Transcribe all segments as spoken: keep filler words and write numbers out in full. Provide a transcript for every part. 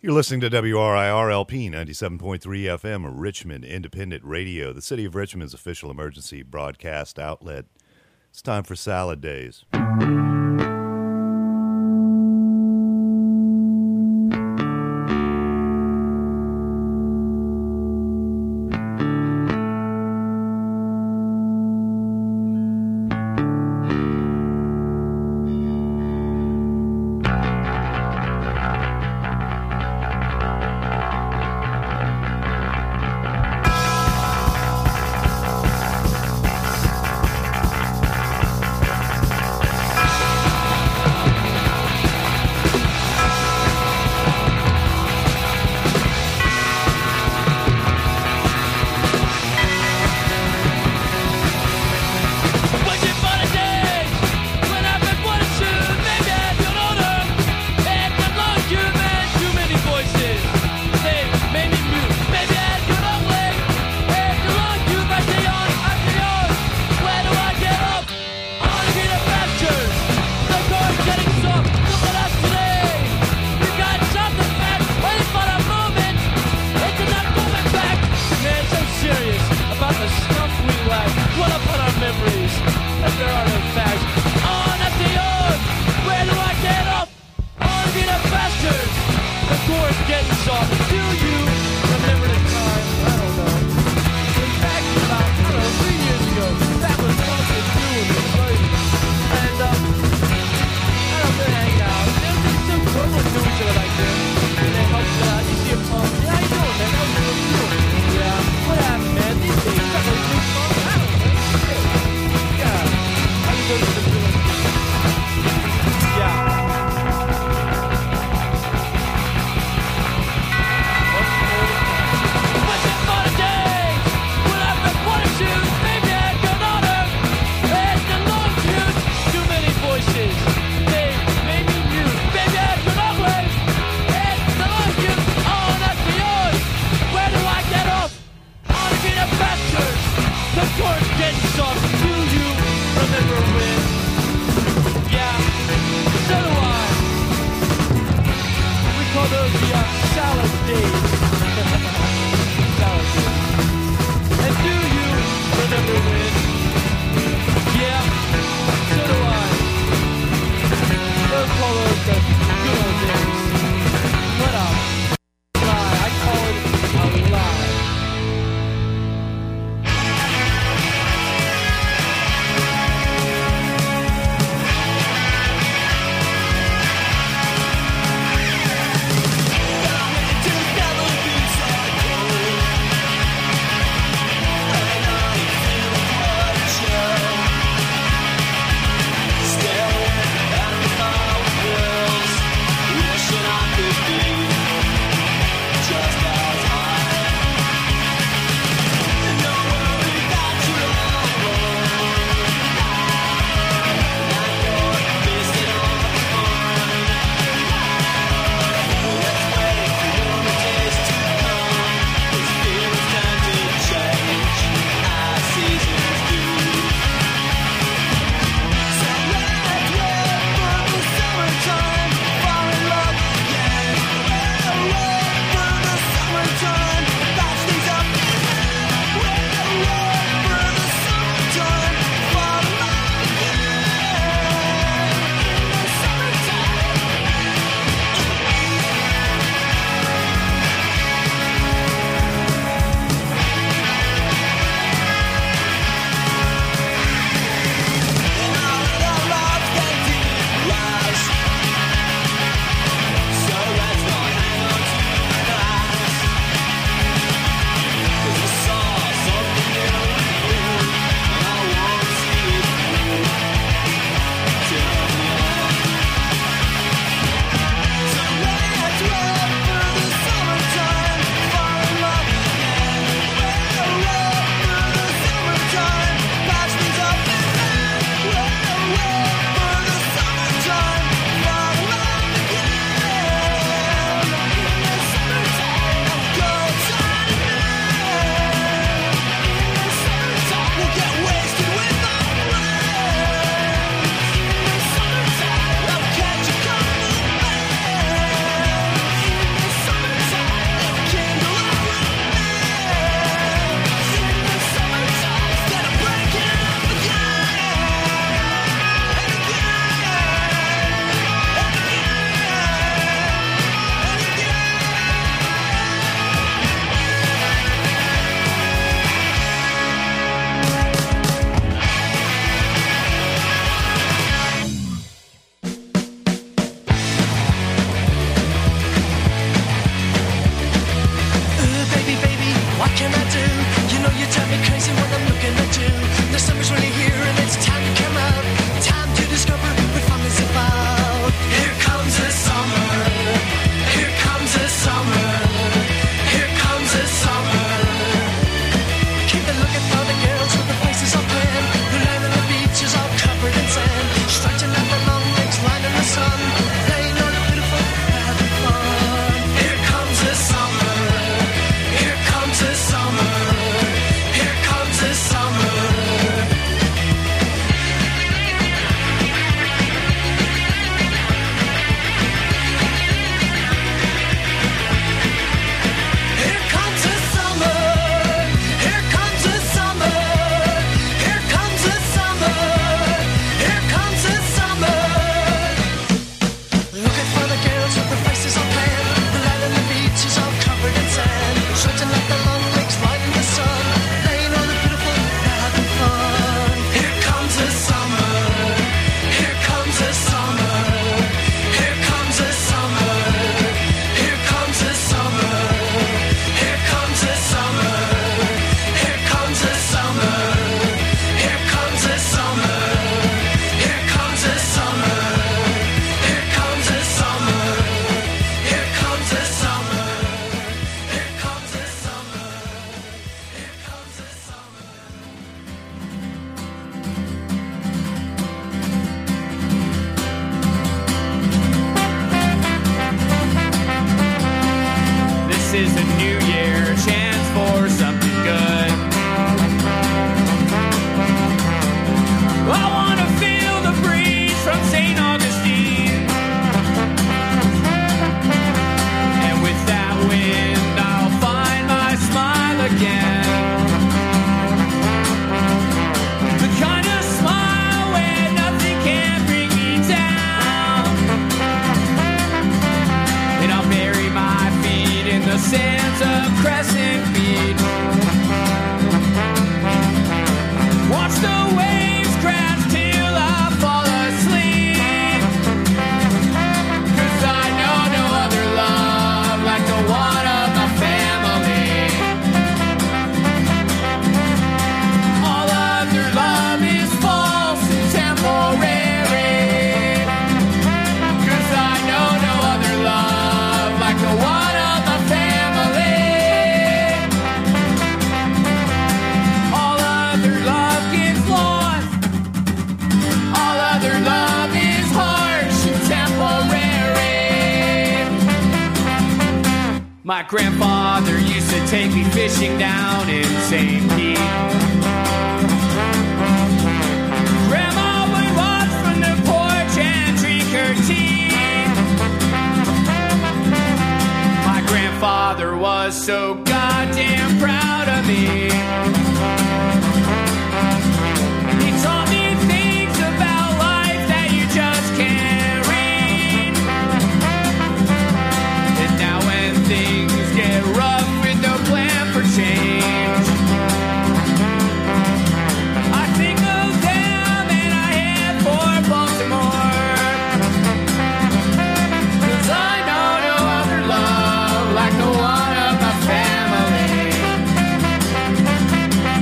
You're listening to W R I R L P ninety-seven point three F M, Richmond Independent Radio, the City of Richmond's official emergency broadcast outlet. It's time for Salad Days. Together is a new year, a chance for something good. I want to feel the breeze from Saint Augustine, and with that wind I'll find my smile again. The kind of smile where nothing can bring me down, and I'll bury my feet in the sands of Crescent Beach. Watch the waves crash till I fall asleep, 'cause I know no other love like the one of my family. All other love is false and temporary, 'cause I know no other love like the one of my family. All other love gets lost. All other love is harsh and temporary. My grandfather used to take me fishing down in Saint Pete. Grandma would watch from the porch and drink her tea. My grandfather was so goddamn proud of me. He taught me things about life that you just can't read. And now when things get rough with no plan for change, I think of them and I head for Baltimore, 'cause I know no other love like the one of my family.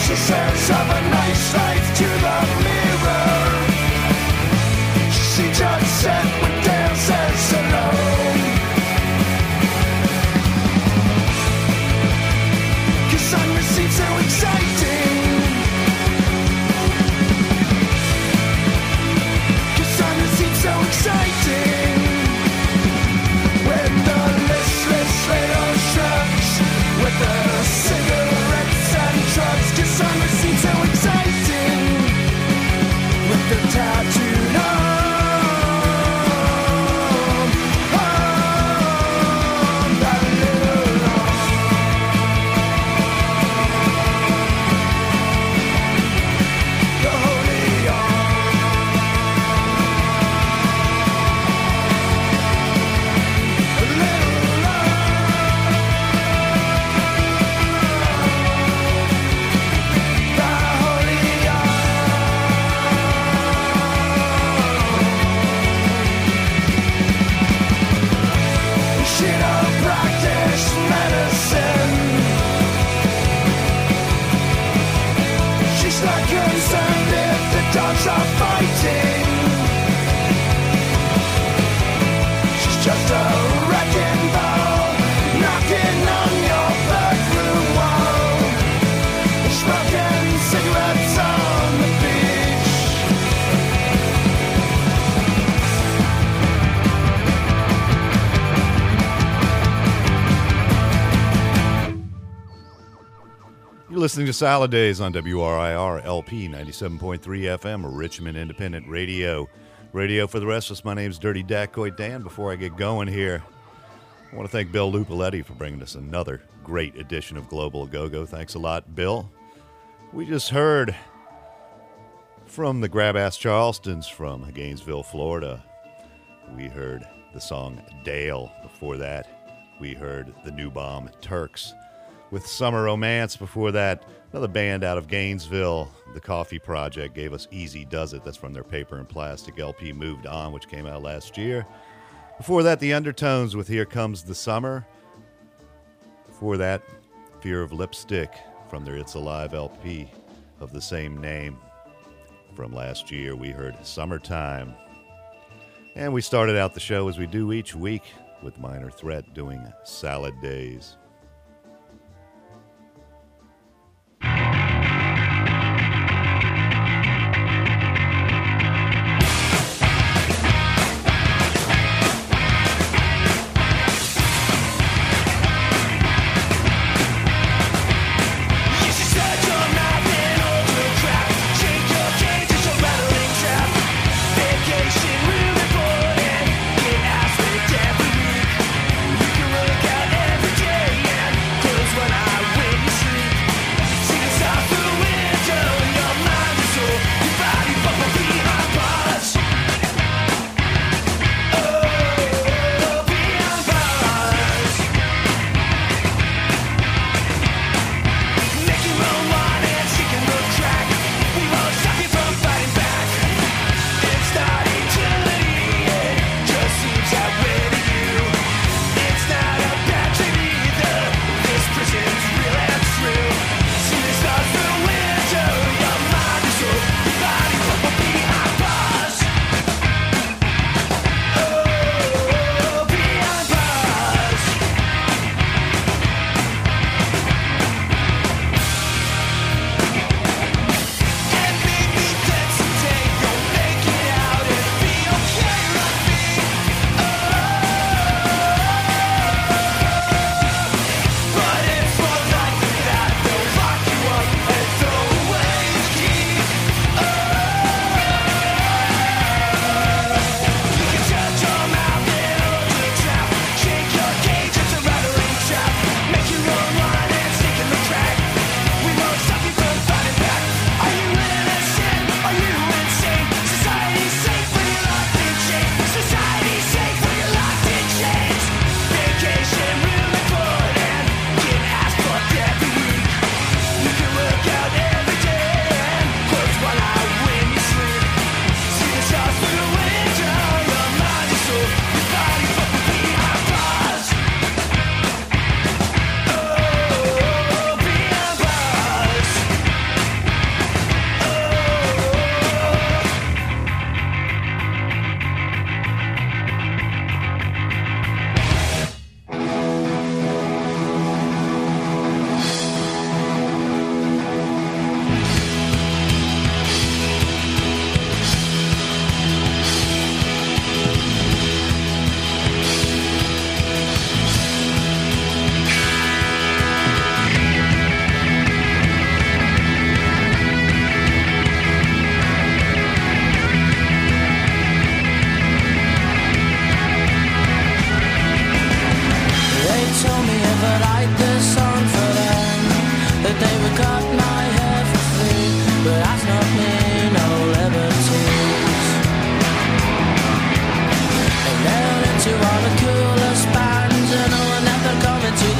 She says, have a nice life to the mirror. She just said when Dan says hello. Cause Sunrise seems so exciting. Cause Sunrise seems so exciting. When the listless little shrugs with the cigarettes and drugs. Cause Sunrise seems so exciting. With the tattooed arm. Dogs are fighting. She's just a wrecking ball, knocking on your bedroom wall, smoking cigarettes on the beach. You're listening to Salad Days on W R I R L P ninety-seven point three F M, Richmond Independent Radio. Radio for the rest of us. My name's Dirty Dacoit Dan. Before I get going here, I want to thank Bill Lupoletti for bringing us another great edition of Global Go-Go. Thanks a lot, Bill. We just heard from the Grab Ass Charlestons from Gainesville, Florida. We heard the song Dale. Before that, we heard the New Bomb Turks with Summer Romance. Before that, another band out of Gainesville, The Coffee Project, gave us Easy Does It. That's from their Paper and Plastic L P Moved On, which came out last year. Before that, The Undertones with Here Comes the Summer. Before that, Fear of Lipstick from their It's Alive L P of the same name. From last year, we heard Summertime. And we started out the show as we do each week with Minor Threat doing Salad Days. Every day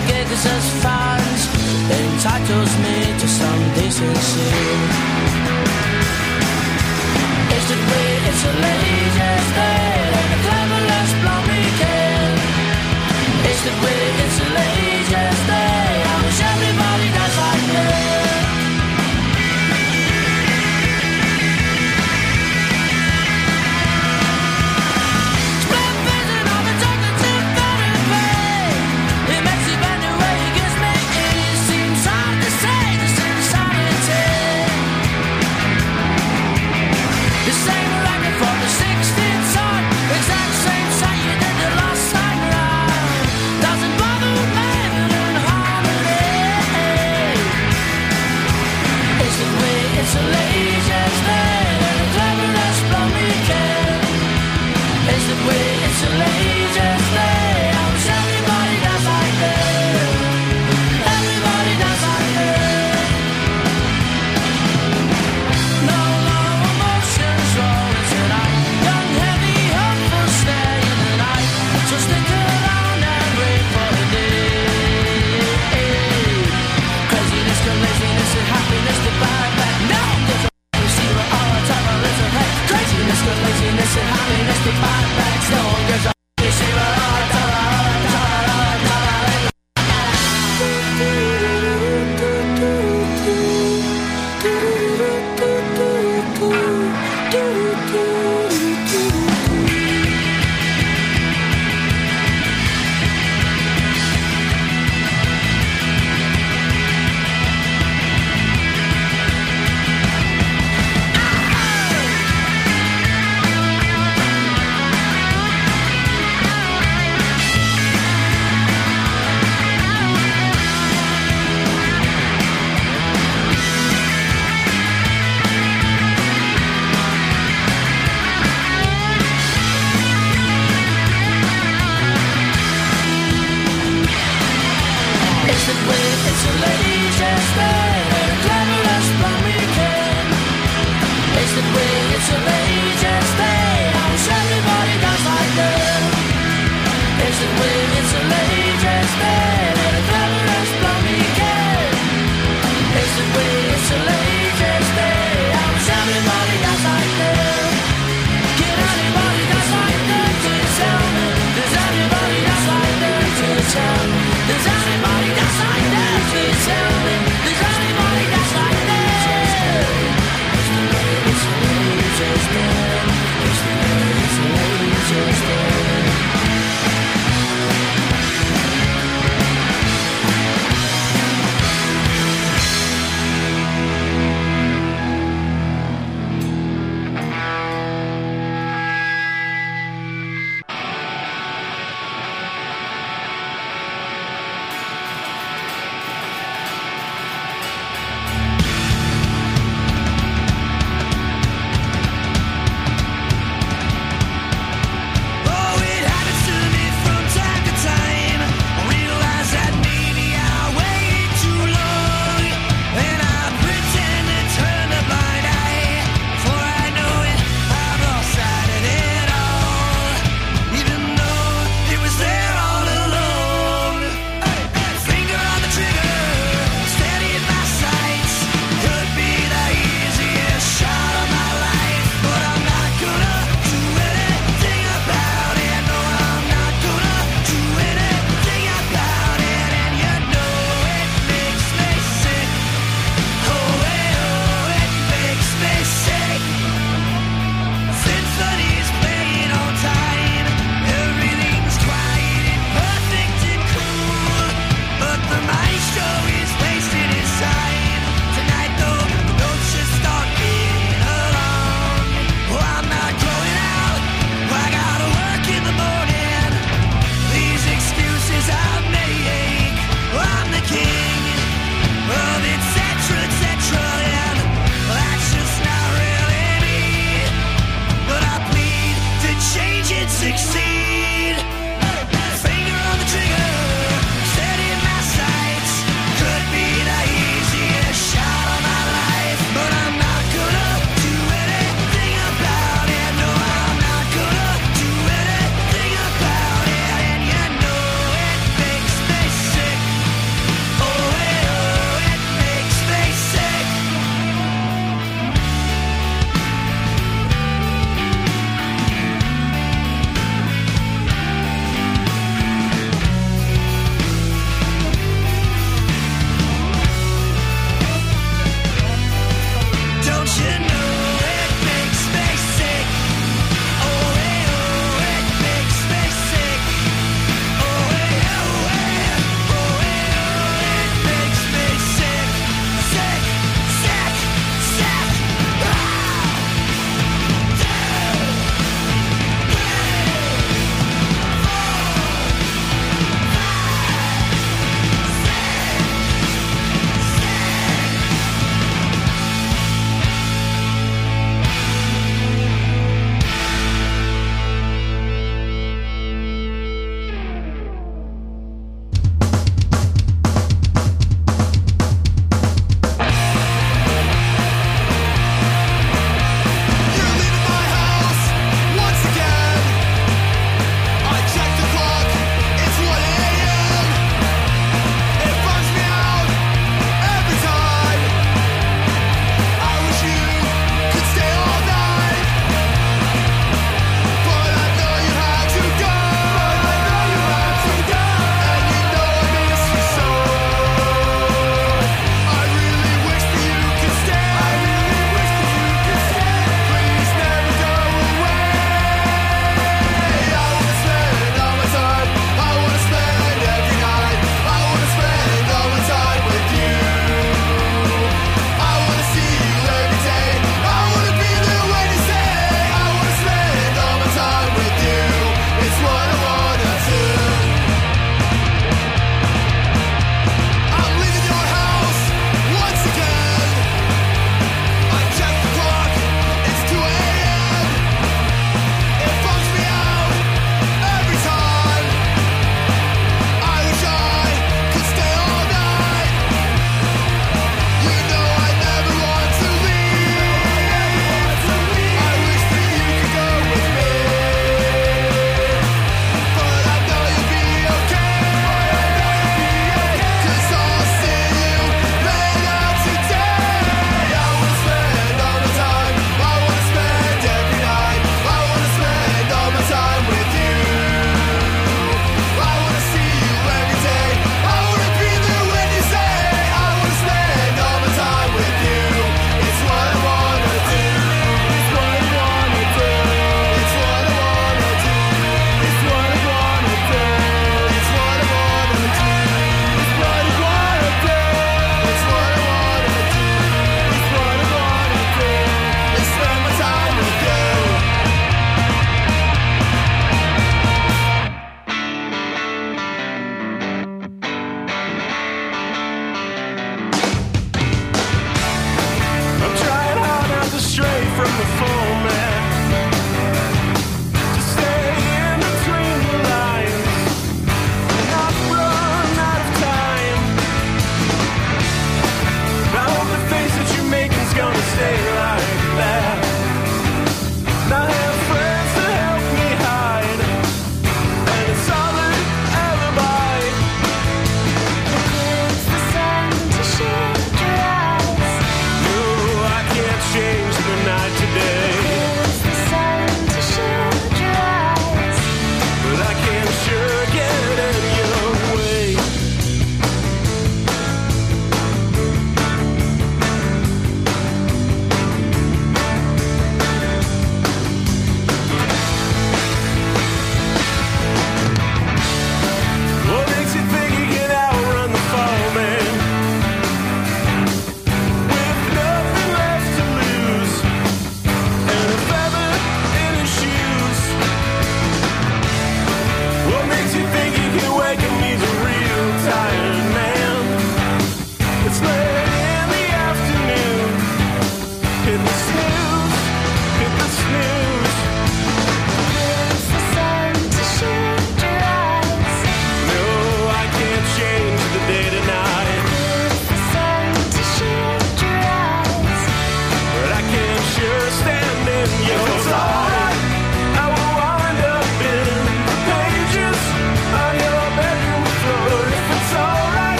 gigs as fans entitles me to some decency. It's the way, it's the laziest day, and the cleverest blonde we can. It's the way, it's the laziest day, I wish everybody does like me. The same like for the same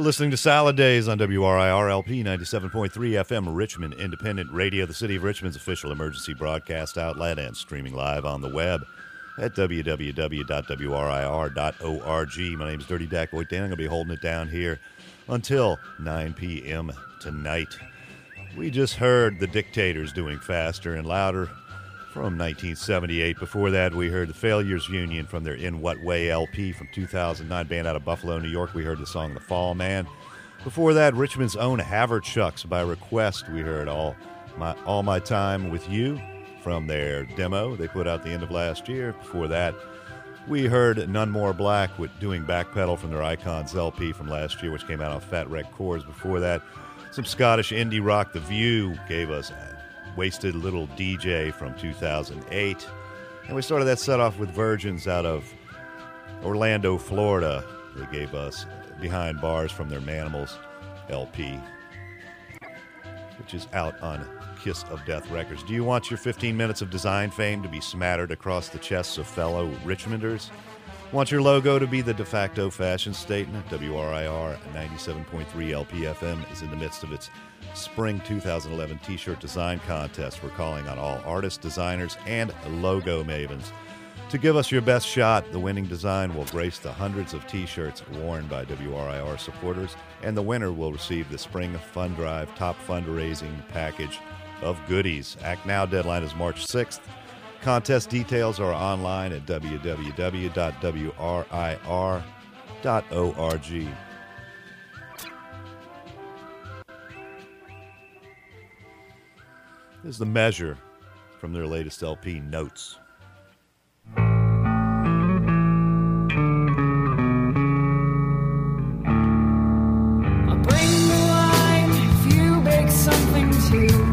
You're listening to Salad Days on W R I R L P ninety-seven point three F M, Richmond Independent Radio, the City of Richmond's official emergency broadcast outlet, and streaming live on the web at w w w dot w r i r dot org. My name is Dirty Dak Boyd Dan. I'm going to be holding it down here until nine p.m. tonight. We just heard The Dictators doing Faster and Louder from nineteen seventy-eight. Before that, we heard the Failures Union from their In What Way L P from two thousand nine, band out of Buffalo, New York. We heard the song The Fall Man. Before that, Richmond's own Haverchucks. By request, we heard All My All My Time With You from their demo they put out the end of last year. Before that, we heard None More Black with doing Backpedal from their Icons L P from last year, which came out on Fat Wreck Chords. Before that, some Scottish indie rock. The View gave us Wasted Little D J from two thousand eight. And we started that set off with Virgins out of Orlando, Florida. They gave us Behind Bars from their Manimals L P, which is out on Kiss of Death Records. Do you want your fifteen minutes of design fame to be smattered across the chests of fellow Richmonders? Want your logo to be the de facto fashion statement? W R I R ninety-seven point three L P F M is in the midst of its Spring two thousand eleven T-shirt design contest. We're calling on all artists, designers, and logo mavens to give us your best shot. The winning design will grace the hundreds of T-shirts worn by W R I R supporters, and the winner will receive the Spring Fund Drive top fundraising package of goodies. Act Now deadline is March sixth. Contest details are online at w w w dot w r i r dot org. This is The Measure from their latest L P, Notes. I'll bring the wine if you bake something too.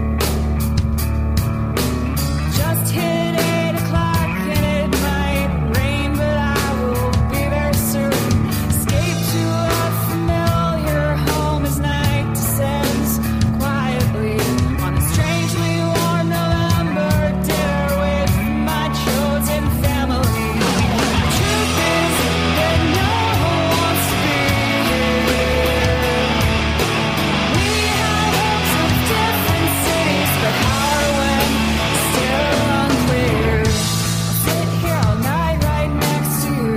Just hit eight o'clock and it might rain, but I will be there soon. Escape to a familiar home as night descends quietly on a strangely warm November dinner with my chosen family. The truth is that no one wants to be here. We have hopes of different cities, but how or when is still unclear. I'll sit here all night right next to you.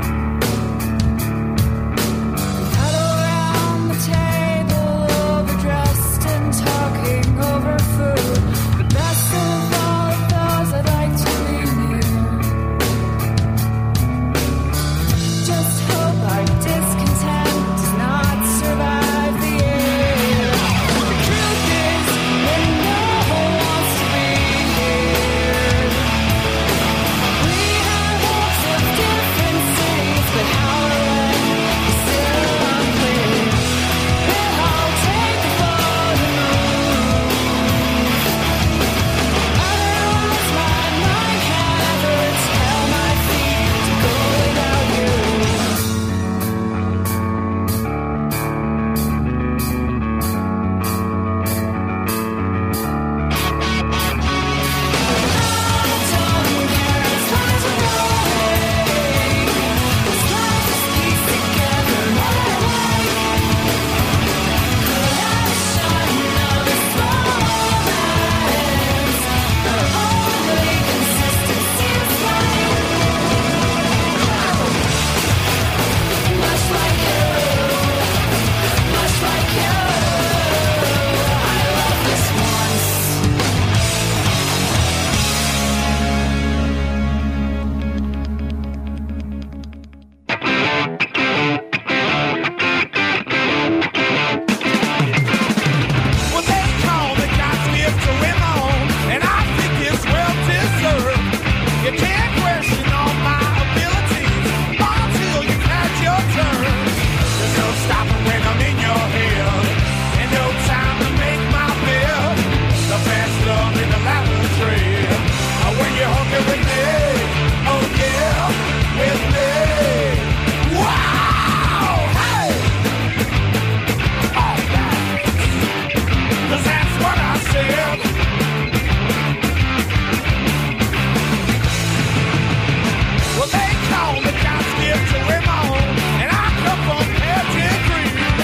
We huddle around the table, overdressed and talking over food. The best of all of those I'd like to be near. Just hope our discontent does not survive the year. The truth is that no one wants to be here. We have hopes of different cities, but how or when is still unclear. We'll all take a bold move. Otherwise my mind never tell my feet to go without you. Well, they call me God's gift to women, and I think it's well deserved. You can't question all my abilities until you've had your turn. There's no stopping when I'm in your head, and no time to make my bed. The best love in the lavatory. Oh, when you're hooking with me, oh yeah, with me. Wow, hey, all right. 'Cause that's what I said. Well, they call me God's gift to women, and I come from pedigree.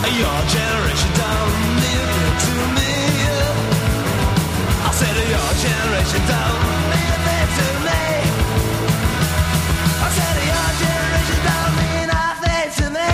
Your generation don't mean it to me. I said your generation don't mean it to me. I said your generation don't mean nothing to me.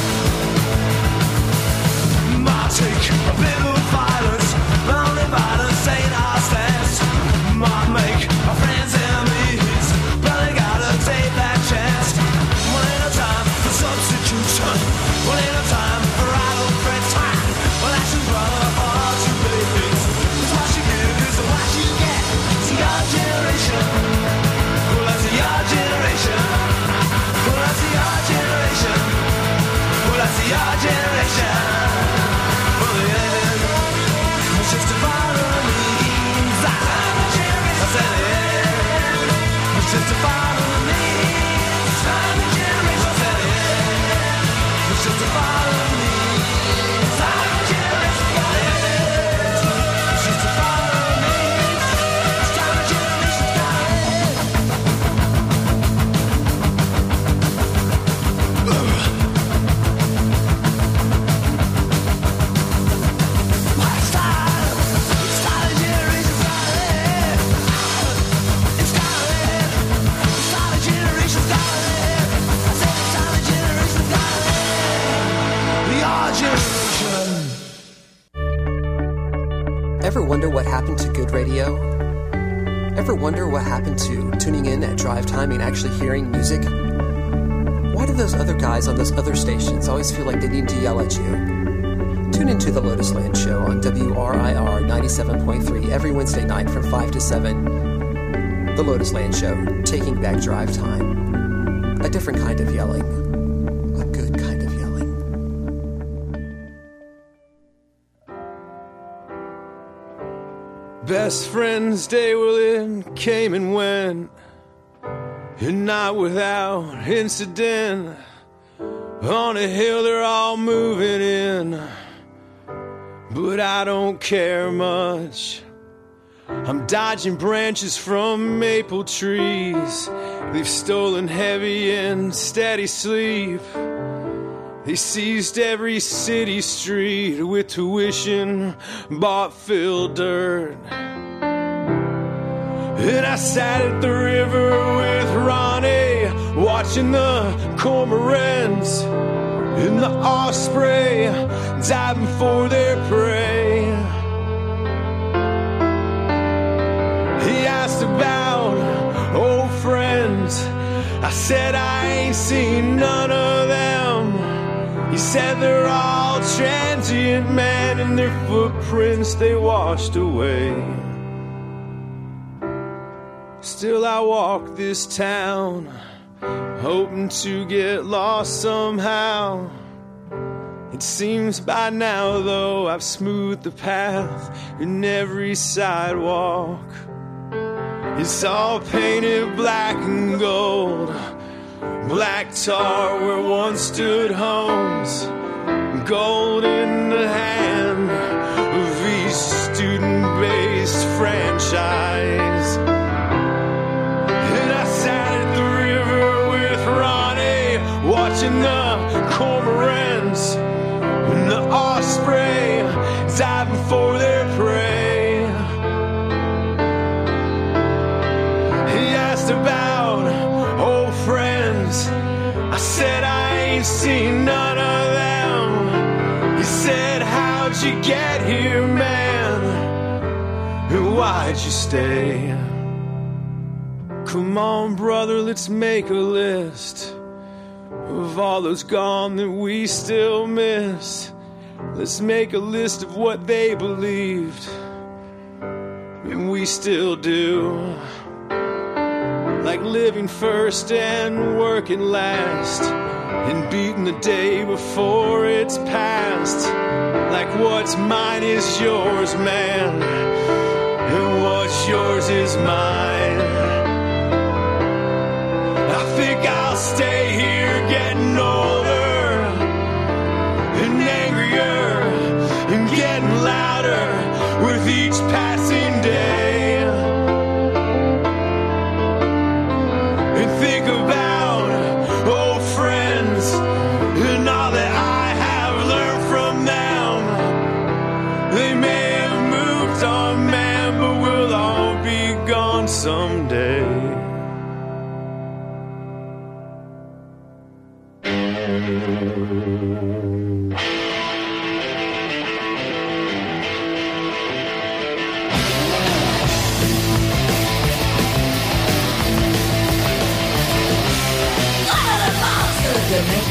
Might take a bit of violence, but only violence ain't our stance. Might make our friends enemies, but they gotta take that chance. One ain't no time for substitution. One ain't no time for idle friend time. Well, that's your brother or two babies. It's what you give, it's what you get. It's your generation. Well, that's your generation. Well, that's your generation. Well, that's your generation. For the end, it's just a follow me. I said the end, it's just a follow me. I said the end, it's just a follow me. It's just a follow me. It's time the generation's got It's time, it's time the generation's got it. It's got it. It's time the generation's got it. I said it's time the generation's got it. Your generation. Ever wonder what happened to good radio? Ever wonder what happened to tuning in at drive time and actually hearing music? Why do those other guys on those other stations always feel like they need to yell at you? Tune into the Lotus Land Show on W R I R ninety-seven point three every Wednesday night from five to seven. The Lotus Land Show, taking back drive time. A different kind of yelling. A good kind of yelling. Best friends they were in came and went, and not without incident. On a hill they're all moving in, but I don't care much. I'm dodging branches from maple trees. They've stolen heavy and steady sleep. They seized every city street with tuition, bought filled dirt. And I sat at the river with Ronnie, watching the cormorants and the osprey diving for their prey. He asked about old friends. I said I ain't seen none of them. He said they're all transient, man, and their footprints they washed away. Still I walk this town, hoping to get lost somehow. It seems by now, though, I've smoothed the path in every sidewalk. It's all painted black and gold, black tar where once stood homes, gold in the hand of each student-based franchise. And I sat at the river with Ronnie, watching the cormorants and the osprey diving for their prey. He asked about old friends. I said I ain't seen none of them. He said, how'd you get here, man? And why'd you stay? Come on, brother, let's make a list of all those gone that we still miss. Let's make a list of what they believed, and we still do. Like living first and working last, and beating the day before it's past. Like what's mine is yours, man, and what's yours is mine. I think I'll stay here getting older and angrier and getting louder with each passing day. And think about old friends and all that I have learned from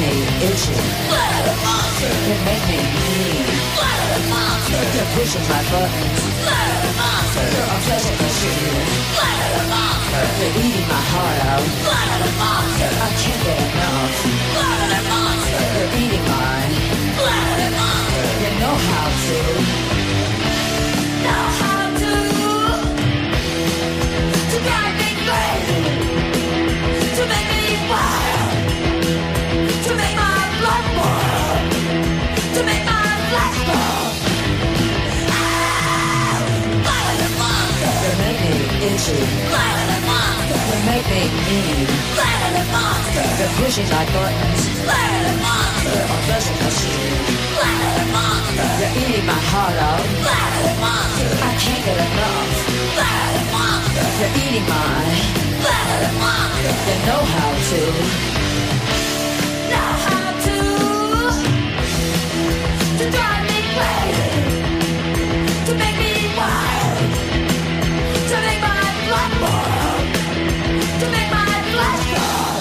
me itchy. You make me mean. You're pushing my buttons. You're a pleasure machine. You're eating my heart out. I can't get enough. You're eating mine. You know how to. Know how to. To drive me crazy. To make me wild. To make my blood boil. To make my flesh fall. You make me itchy. You make me mean. You're pushing my buttons. You're a pleasure machine. You're eating my heart out. I can't get enough. You're eating mine. You know how to. Know how to. To drive me crazy. To make me wild. To make my blood boil. To make my flesh fall.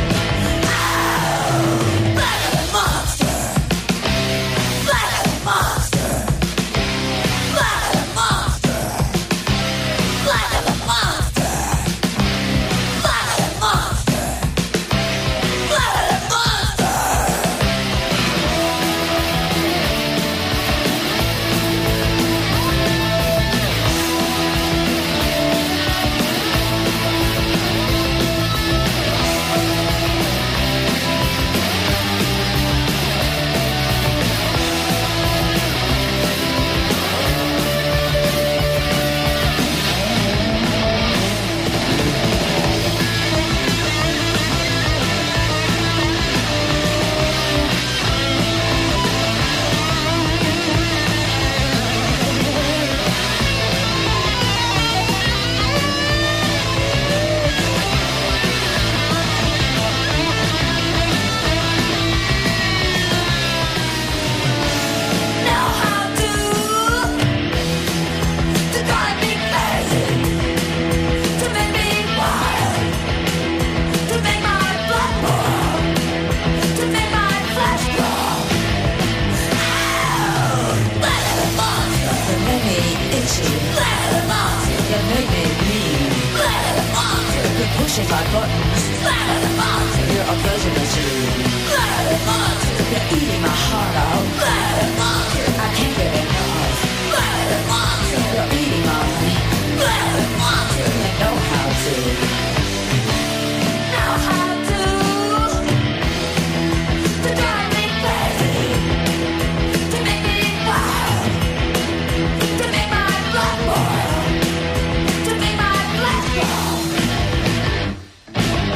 Oh, black of the monster. Black of the monster. Black of the monster. Black of the monster. Black of the monster. Black of the monster. Know how to. To drive me crazy. To make me wild. To make my blood boil. To make my flesh crawl. Ow! Black of the monster. You make me itchy. Black of the monster. You make me mean. Black of the monster. You're pushing my buttons. Black of the monster. You're a pleasure machine. Black of the monster. You're eating my heart out. Black of the monster. I can't get enough. Black of the monster. You're eating mine. Black of the monster. You know how to. Know how to. To drive me crazy. To make me wild. To make my blood boil. To make my flesh fall.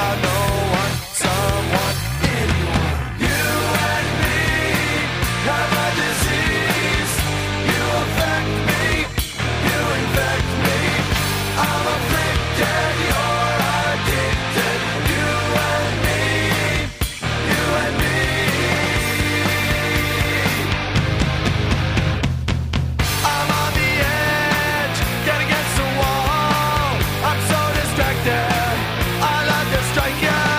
about no one, someone, anyone. You and me have a disease. You affect me, you infect me. I'm afflicted, you're addicted. You and me, you and me. I'm on the edge, get against the wall. I'm so distracted, I love to strike you.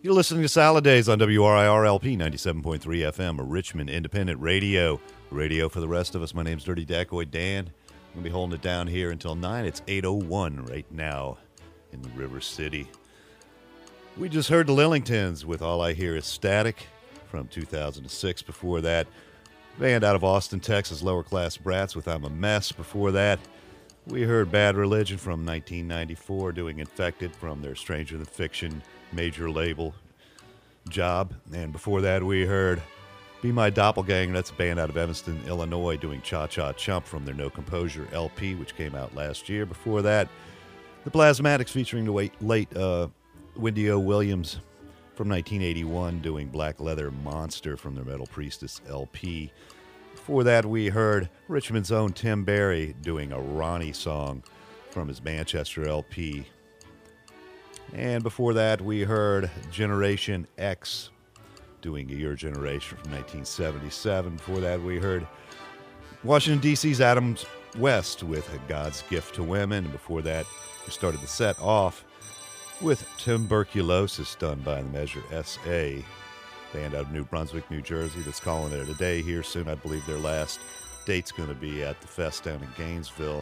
You're listening to Salad Days on W R I R L P ninety-seven point three F M, a Richmond Independent Radio. Radio for the rest of us. My name's Dirty Dacoid Dan. I'm going to be holding it down here until nine. It's eight oh one right now in River City. We just heard the Lillingtons with All I Hear Is Static from two thousand six. Before that, band out of Austin, Texas, Lower Class Brats with I'm a Mess. Before that, we heard Bad Religion from nineteen ninety-four doing Infected from their Stranger Than Fiction major label job. And before that, we heard Be My Doppelganger. That's a band out of Evanston, Illinois, doing Cha Cha Chump from their No Composure L P, which came out last year. Before that, the Plasmatics featuring the late, late uh, Wendy O. Williams from nineteen eighty-one doing Black Leather Monster from their Metal Priestess L P. Before that, we heard Richmond's own Tim Barry doing a Ronnie song from his Manchester L P. And before that, we heard Generation X doing Your Generation from nineteen seventy-seven. Before that, we heard Washington, D C's Adam West with God's Gift to Women. And before that, we started the set off with Tuberculosis, done by the Measure S A, band out of New Brunswick, New Jersey, that's calling it a day here soon. I believe their last date's going to be at the fest down in Gainesville.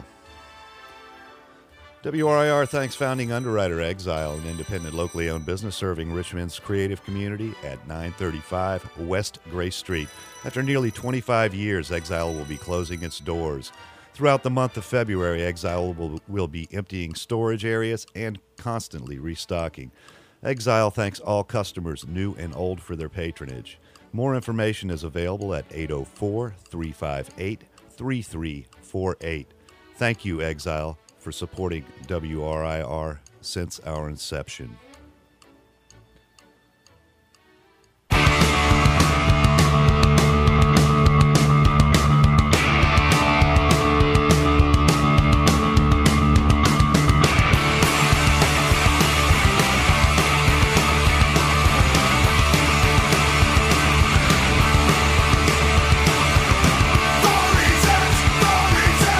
W R I R thanks founding underwriter Exile, an independent, locally owned business serving Richmond's creative community at nine thirty-five West Gray Street. After nearly twenty-five years, Exile will be closing its doors. Throughout the month of February, Exile will, will be emptying storage areas and constantly restocking. Exile thanks all customers, new and old, for their patronage. More information is available at eight oh four, three five eight, three three four eight. Thank you, Exile, for supporting W R I R since our inception.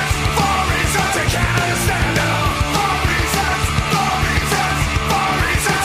Stand up, for reasons, for reasons, for reasons.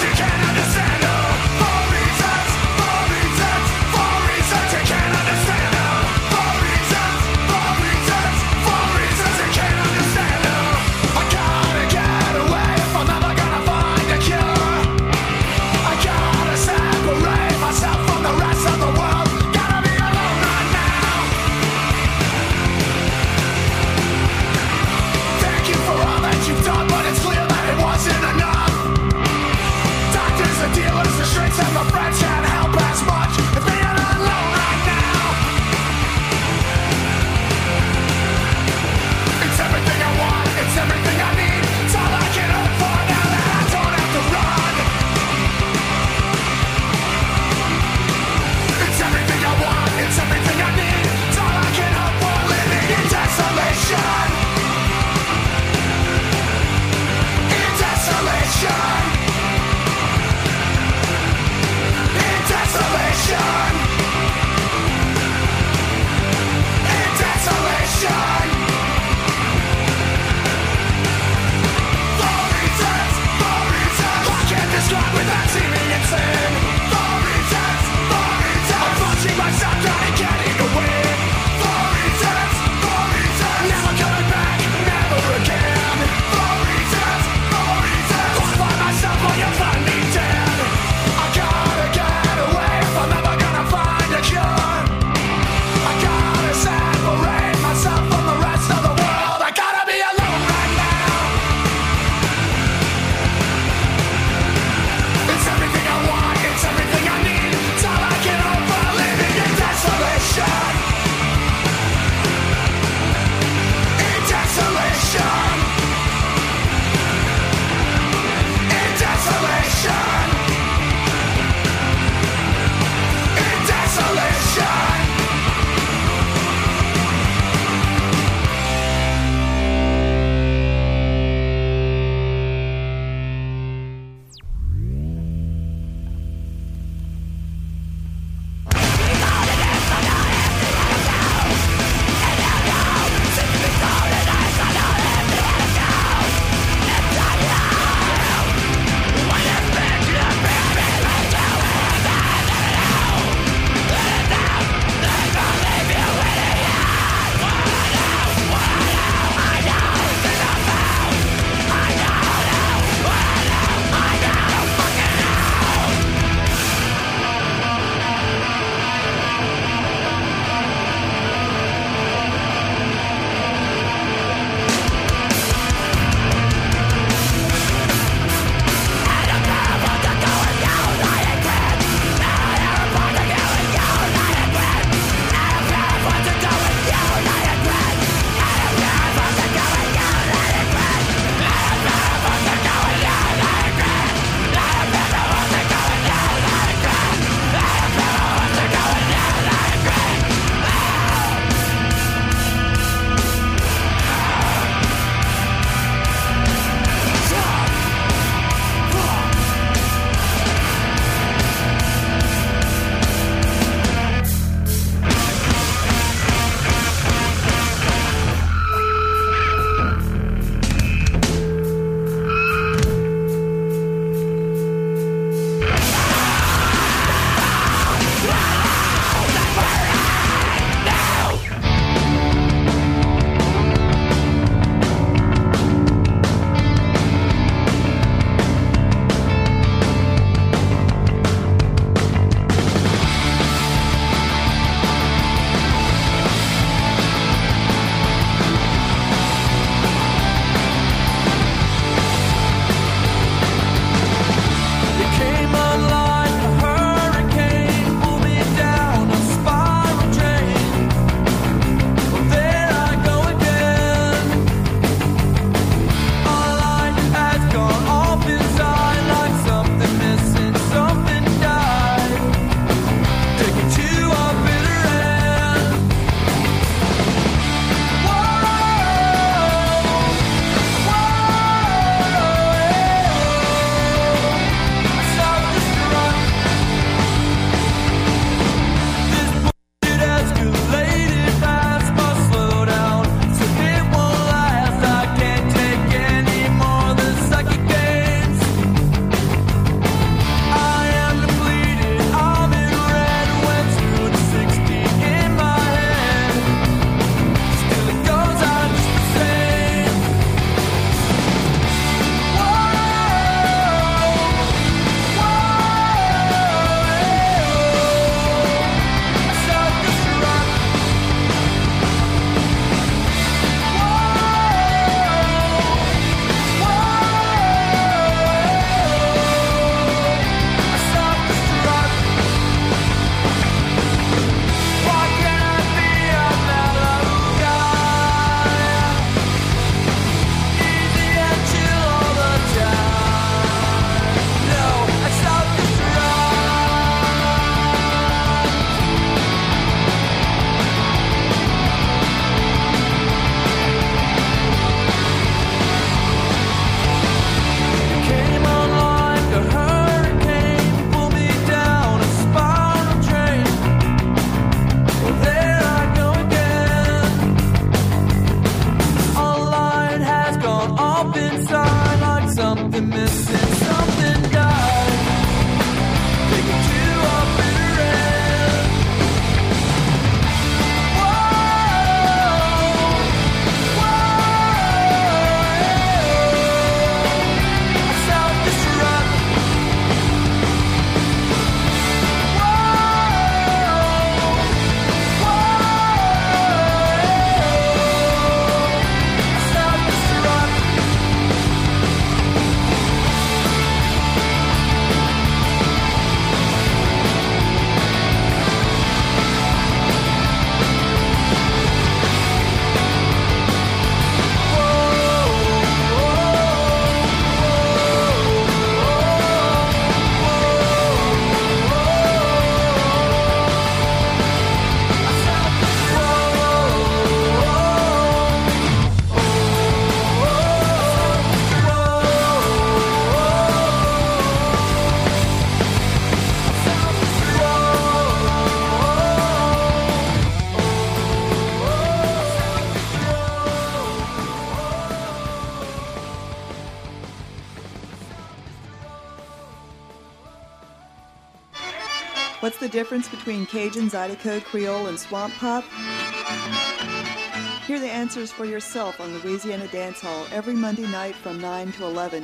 What's the difference between Cajun, Zydeco, Creole, and Swamp Pop? Hear the answers for yourself on Louisiana Dance Hall every Monday night from nine to eleven.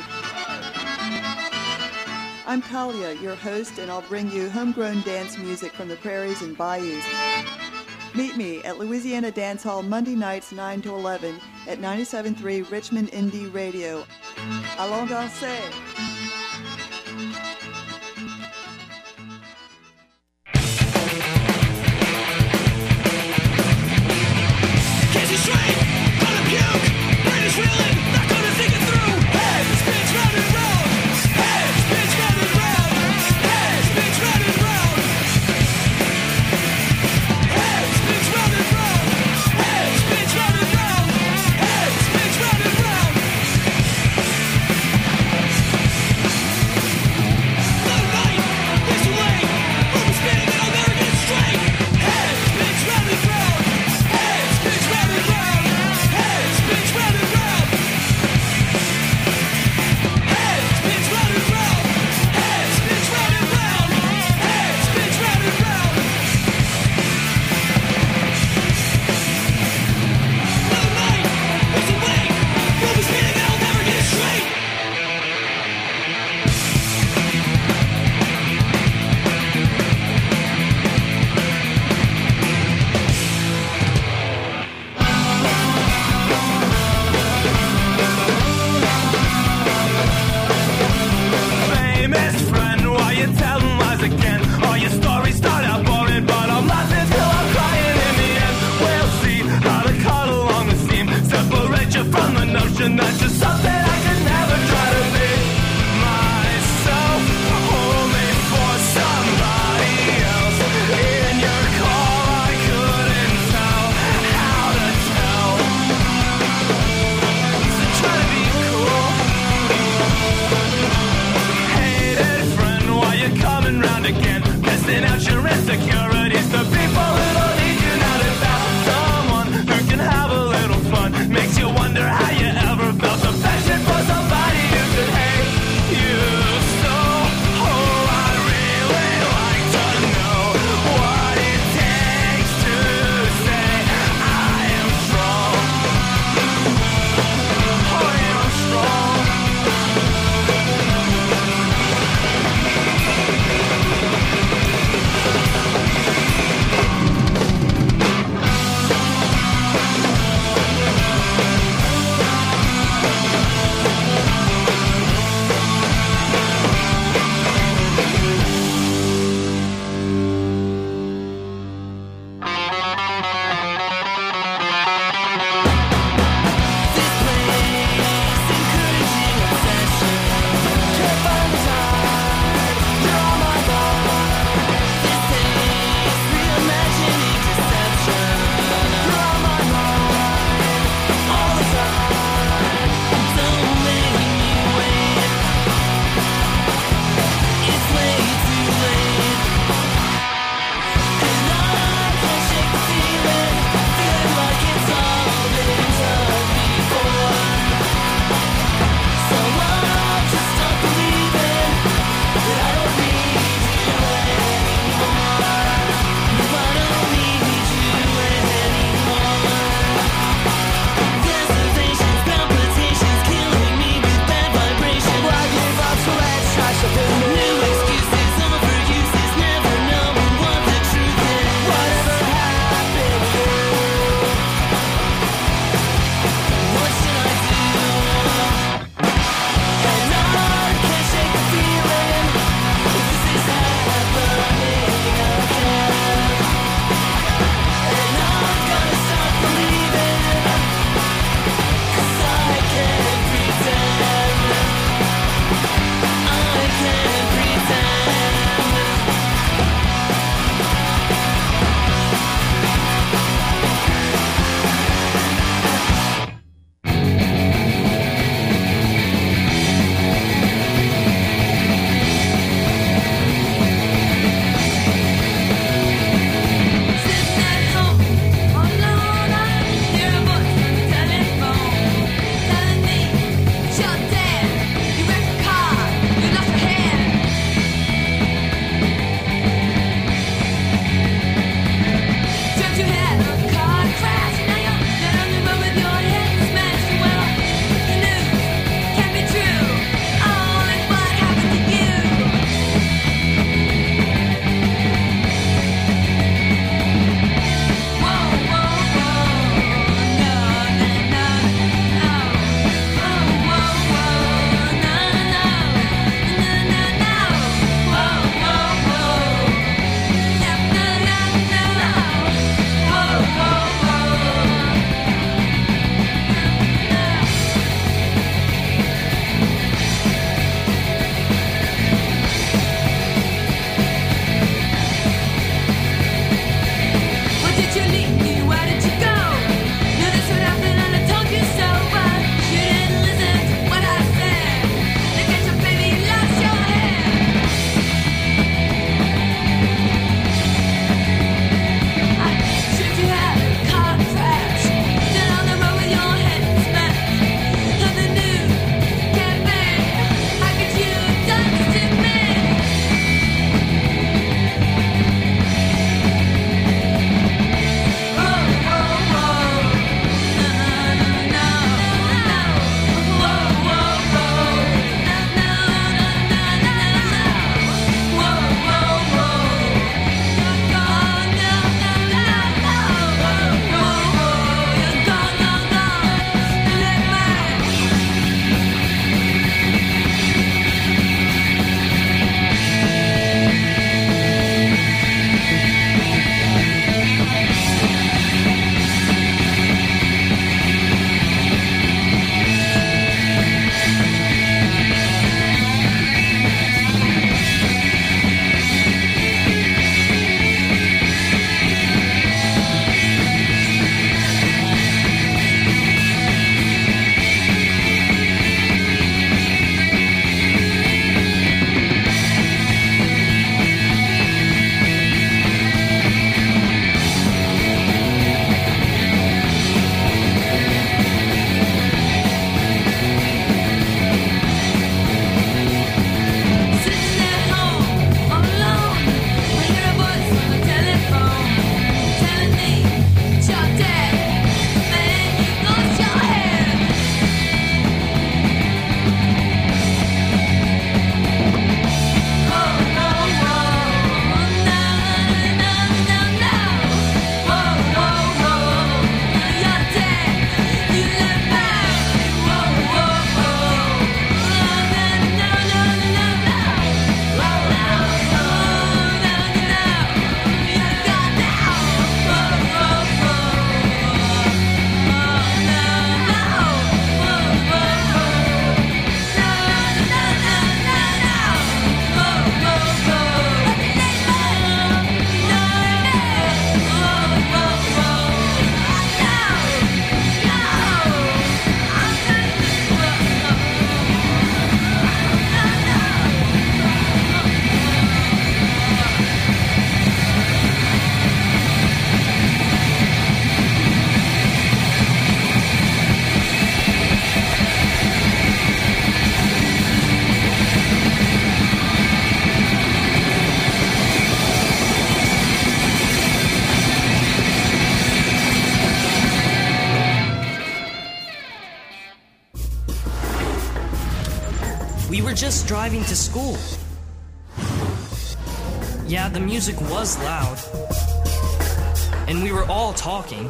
I'm Talia, your host, and I'll bring you homegrown dance music from the prairies and bayous. Meet me at Louisiana Dance Hall Monday nights nine to eleven at ninety-seven point three Richmond Indie Radio. Allons danser! Hey! We were just driving to school. Yeah, the music was loud. And we were all talking.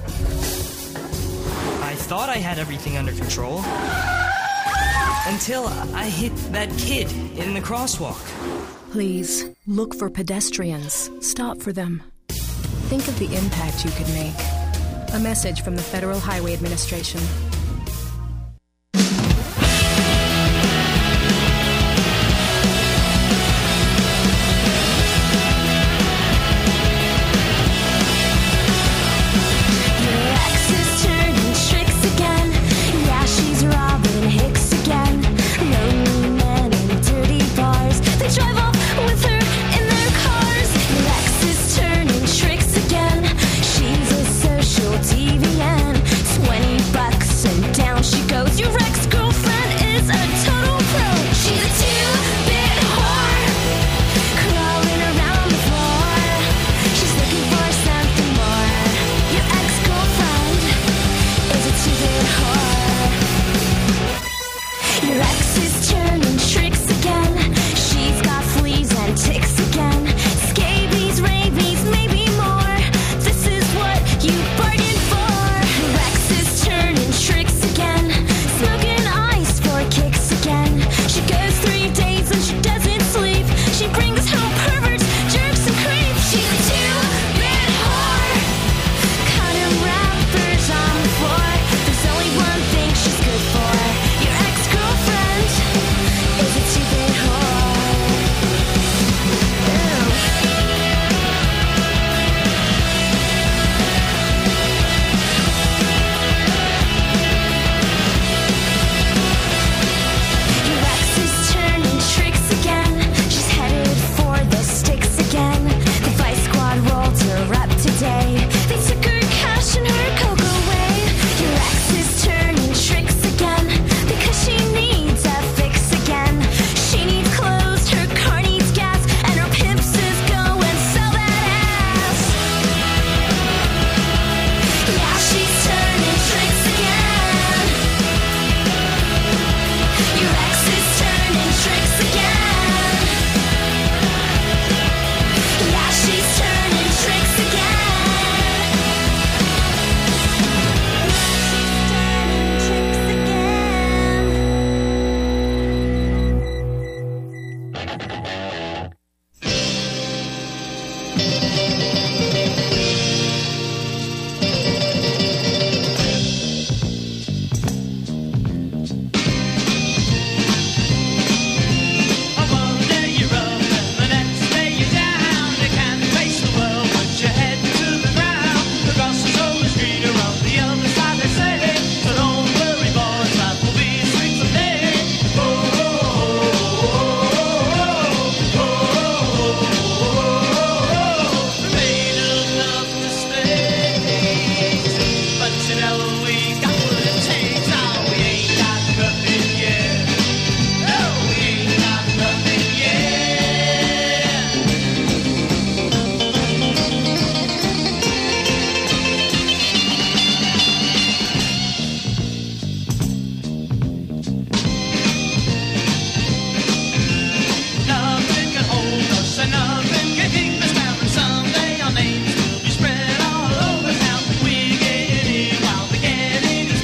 I thought I had everything under control. Until I hit that kid in the crosswalk. Please, look for pedestrians. Stop for them. Think of the impact you could make. A message from the Federal Highway Administration. T V N, twenty bucks and down she goes. Your ex-girlfriend is a total pro. She's a two-bit whore, crawling around the floor. She's looking for something more. Your ex-girlfriend is a two-bit whore. Your ex is turning tricks again. She's got fleas and ticks again. Scabies, rabies, maybe more. This is what you bargained for. Your ex is turning tricks again. Smoking ice for kicks again. She goes three days and she doesn't sleep. She brings home perverts, jerks, and creeps. She's a two-bit whore. Cutting rappers on the floor. There's only one thing she's good for. Your ex-girlfriend is a two-bit whore. Ew. Your ex is turning tricks again. She's headed for the sticks again. The Vice Squad rolled her up today. They took her cash and her coke away. Your ex is turning tricks again because she needs a fix again. She needs clothes, her car needs gas, and her pimp says go and sell that ass. Yeah, she's turning tricks again. Your ex is turning tricks again. Yeah, she's turning tricks again. She's turning tricks again. One day you're up and the next day you're down. You can't face the world, put your head to the ground. The grass is always greener on the other side, they say. So don't worry, boys, life will be sweet someday. Oh, oh, oh, oh, oh, oh. We made enough mistakes, but you know we got what it takes. Now we ain't got nothing yet. No, we ain't got nothing yet. Nothing can hold us and nothing can keep us down. And someday our names will be spread all over town. We get it while the getting is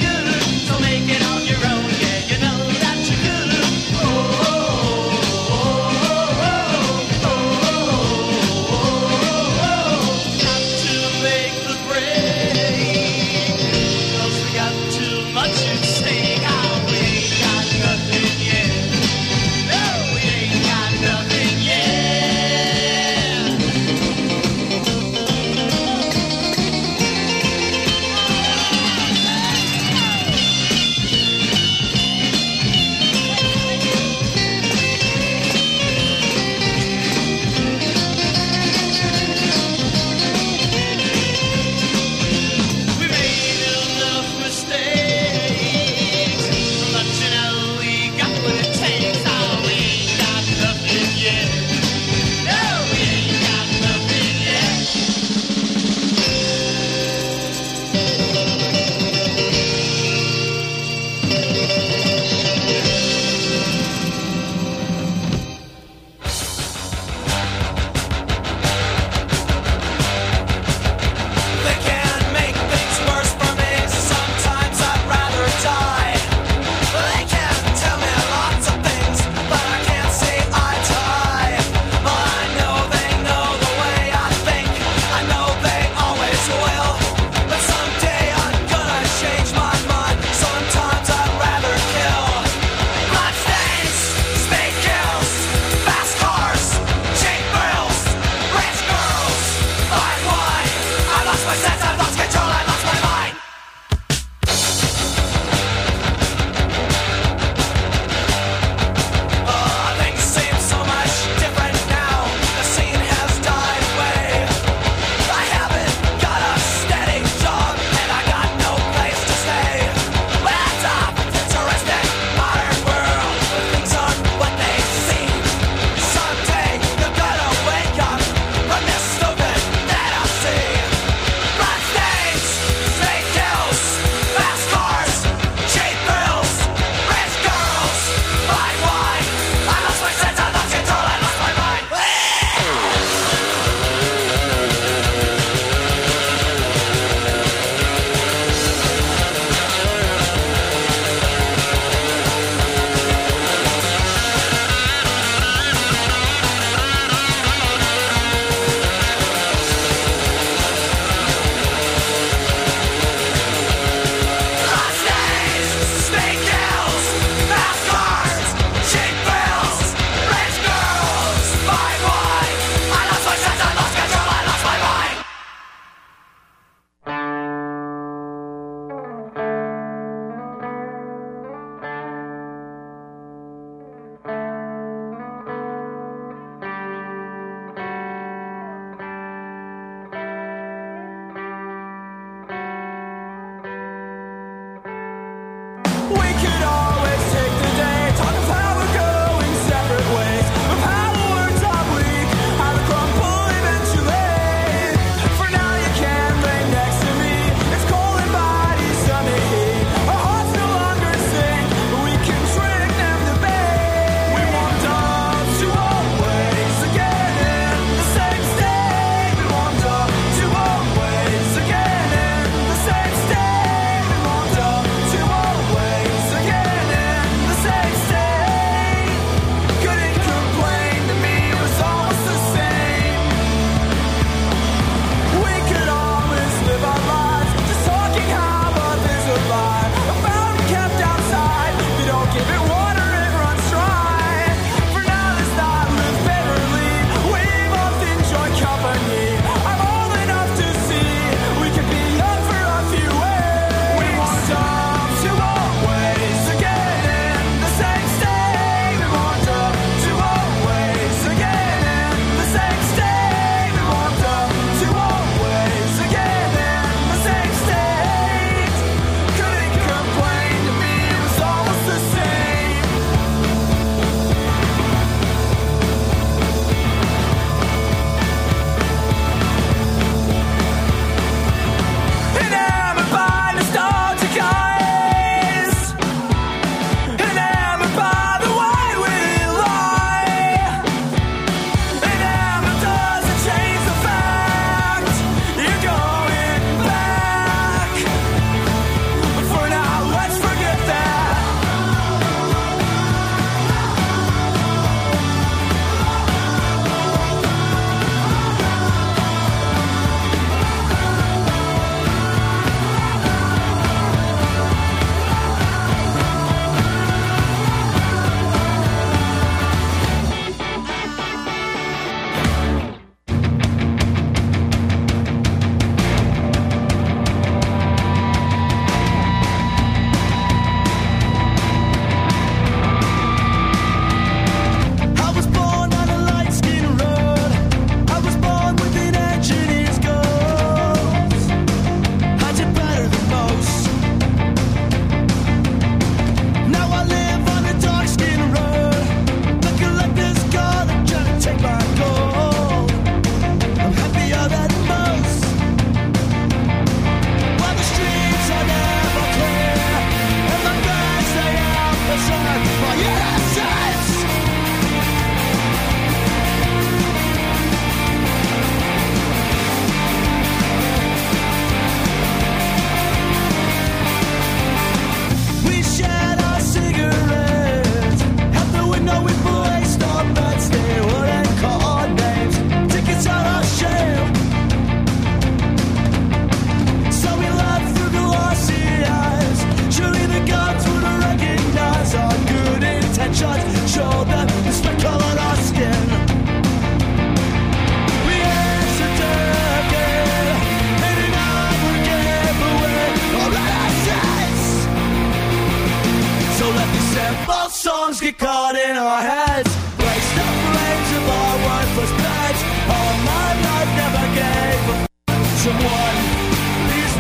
the simple songs get caught in our heads. Waste the brains of our worthless beds. All my life never gave a f- someone. Please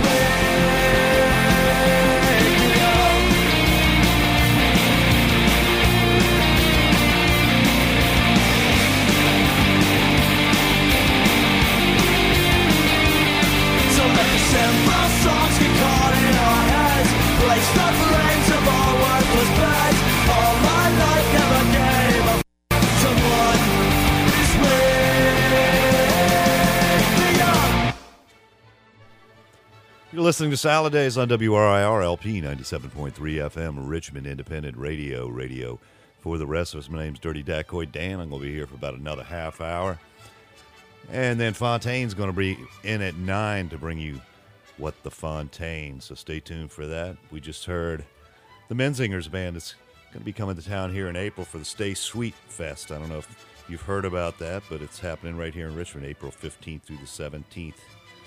wake me up. So let the simple songs get caught in our heads. Waste the brains of our worthless beds. All my life never gave a f- someone. Please wake me up. You're listening to Salad Days on W R I R L P ninety-seven point three F M, Richmond Independent Radio, radio for the rest of us. My name's Dirty Dacoy Dan. I'm going to be here for about another half hour. And then Fontaine's going to be in at nine to bring you What the Fontaine. So stay tuned for that. We just heard the Menzingers Band is going to be coming to town here in April for the Stay Sweet Fest. I don't know if you've heard about that, but it's happening right here in Richmond, April fifteenth through the seventeenth.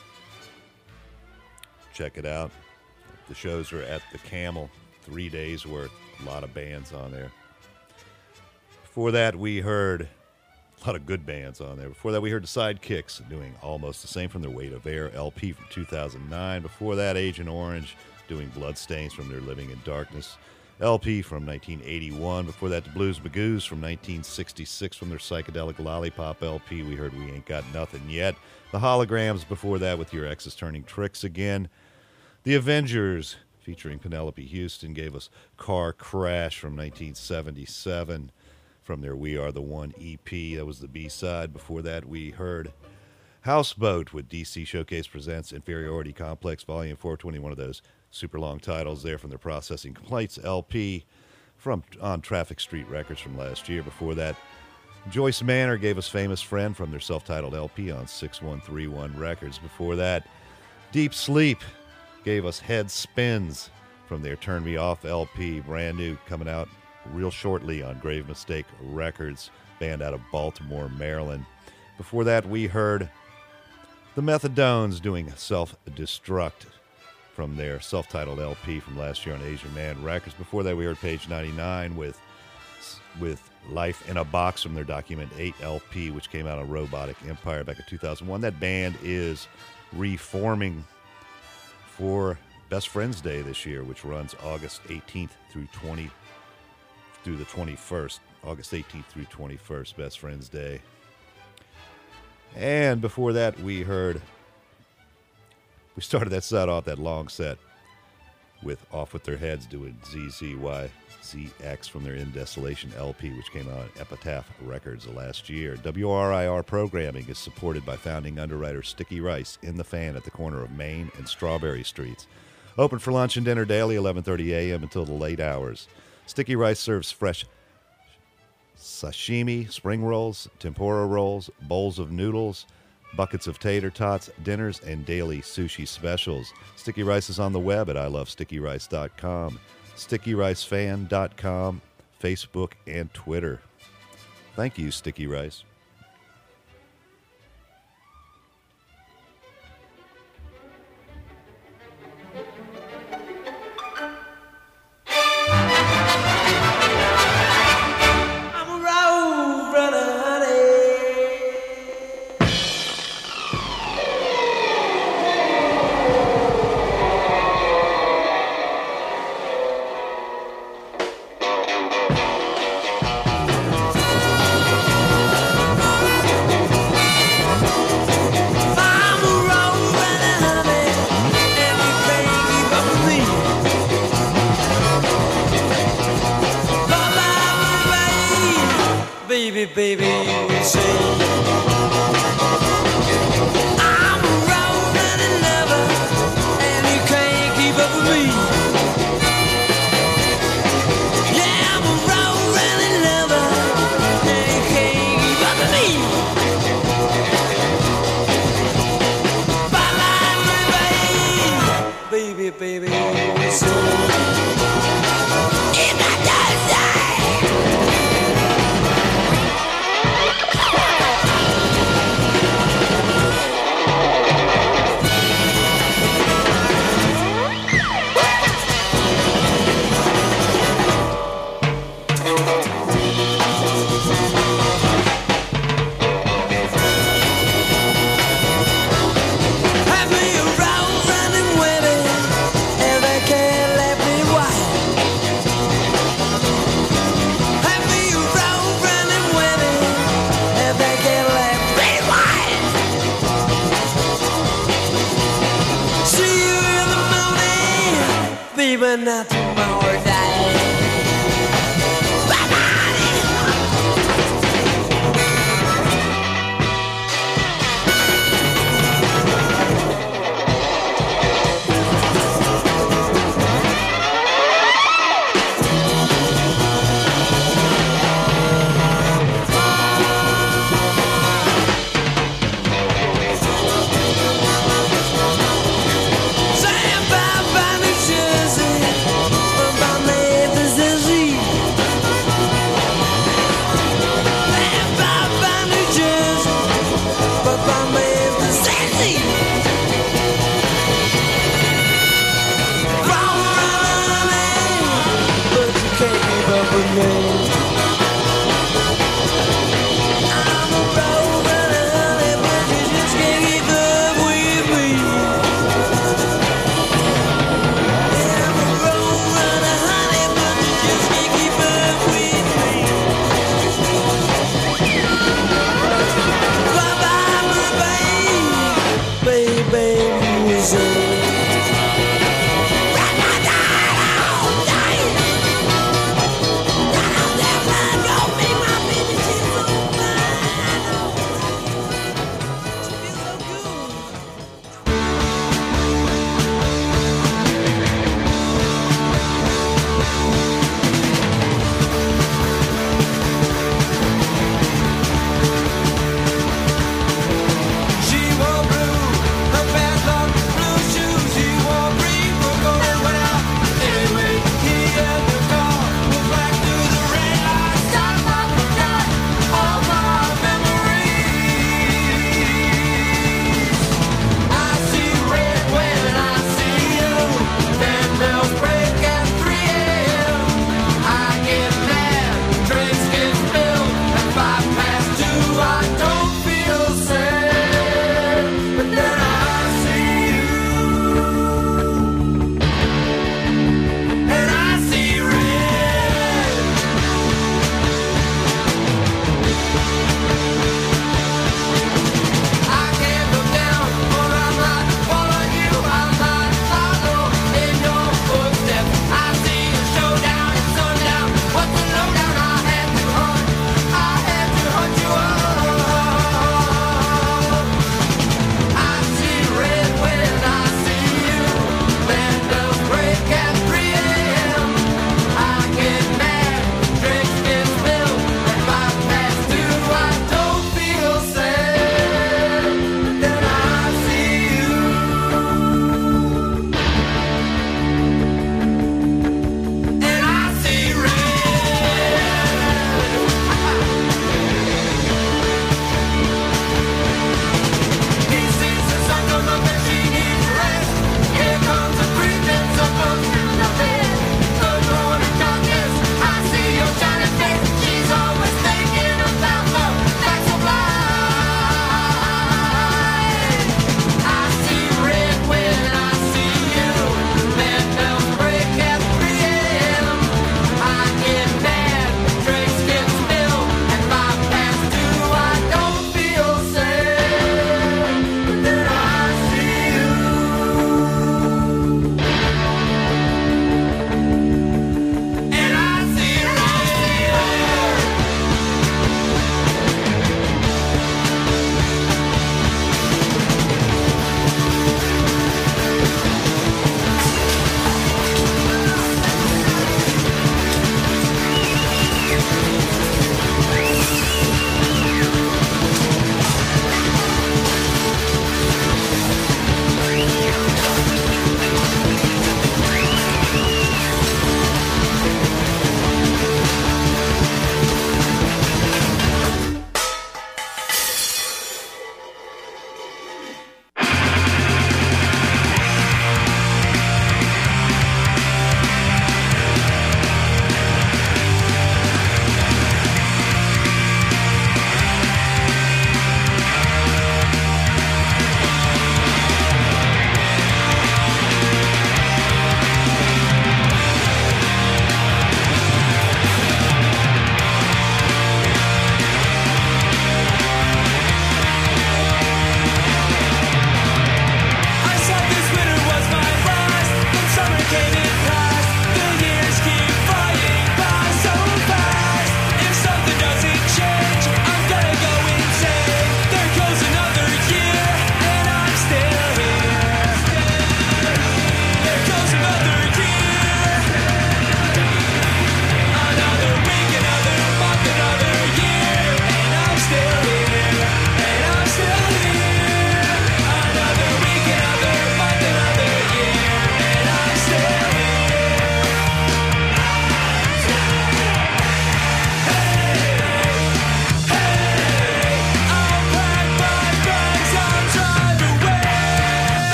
Check it out. The shows are at the Camel, three days worth. A lot of bands on there. Before that, we heard a lot of good bands on there. Before that, we heard the Sidekicks doing Almost the Same from their Weight of Air L P from two thousand nine. Before that, Agent Orange doing Bloodstains from their Living in Darkness L P from nineteen eighty-one. Before that, the Blues Magoos from nineteen sixty-six from their Psychedelic Lollipop L P. We heard We Ain't Got Nothing Yet. The Holograms before that with Your Ex Is Turning Tricks Again. The Avengers featuring Penelope Houston gave us Car Crash from nineteen seventy-seven from their We Are the One E P. That was the B-side. Before that, we heard Houseboat with D C Showcase Presents Inferiority Complex Volume four twenty, one of those super long titles there from their Processing Complaints L P from on Traffic Street Records from last year. Before that, Joyce Manor gave us Famous Friend from their self-titled L P on six one three one Records. Before that, Deep Sleep gave us Head Spins from their Turn Me Off L P, brand new, coming out real shortly on Grave Mistake Records, band out of Baltimore, Maryland. Before that, we heard the Methadones doing Self-Destruct from their self-titled L P from last year on Asian Man Records. Before that, we heard Page ninety-nine with with Life in a Box from their Document eight L P, which came out on Robotic Empire back in two thousand one. That band is reforming for Best Friends Day this year, which runs August eighteenth through twentieth through the twenty-first. August eighteenth through twenty-first, Best Friends Day. And before that, we heard, we started that set off, that long set, with Off With Their Heads doing Z Z Y Z X from their In Desolation L P, which came out on Epitaph Records last year. W R I R programming is supported by founding underwriter Sticky Rice in the Fan at the corner of Main and Strawberry Streets. Open for lunch and dinner daily, eleven thirty a.m. until the late hours. Sticky Rice serves fresh sashimi, spring rolls, tempura rolls, bowls of noodles, buckets of tater tots, dinners, and daily sushi specials. Sticky Rice is on the web at I love sticky rice dot com, sticky rice fan dot com, Facebook, and Twitter. Thank you, Sticky Rice. Baby, you say I'm a road-running lover, and you can't keep up with me. Yeah, I'm a road-running lover, and you can't keep up with me. Bye-bye, baby, baby, you say it's not Thursday. not tomorrow night.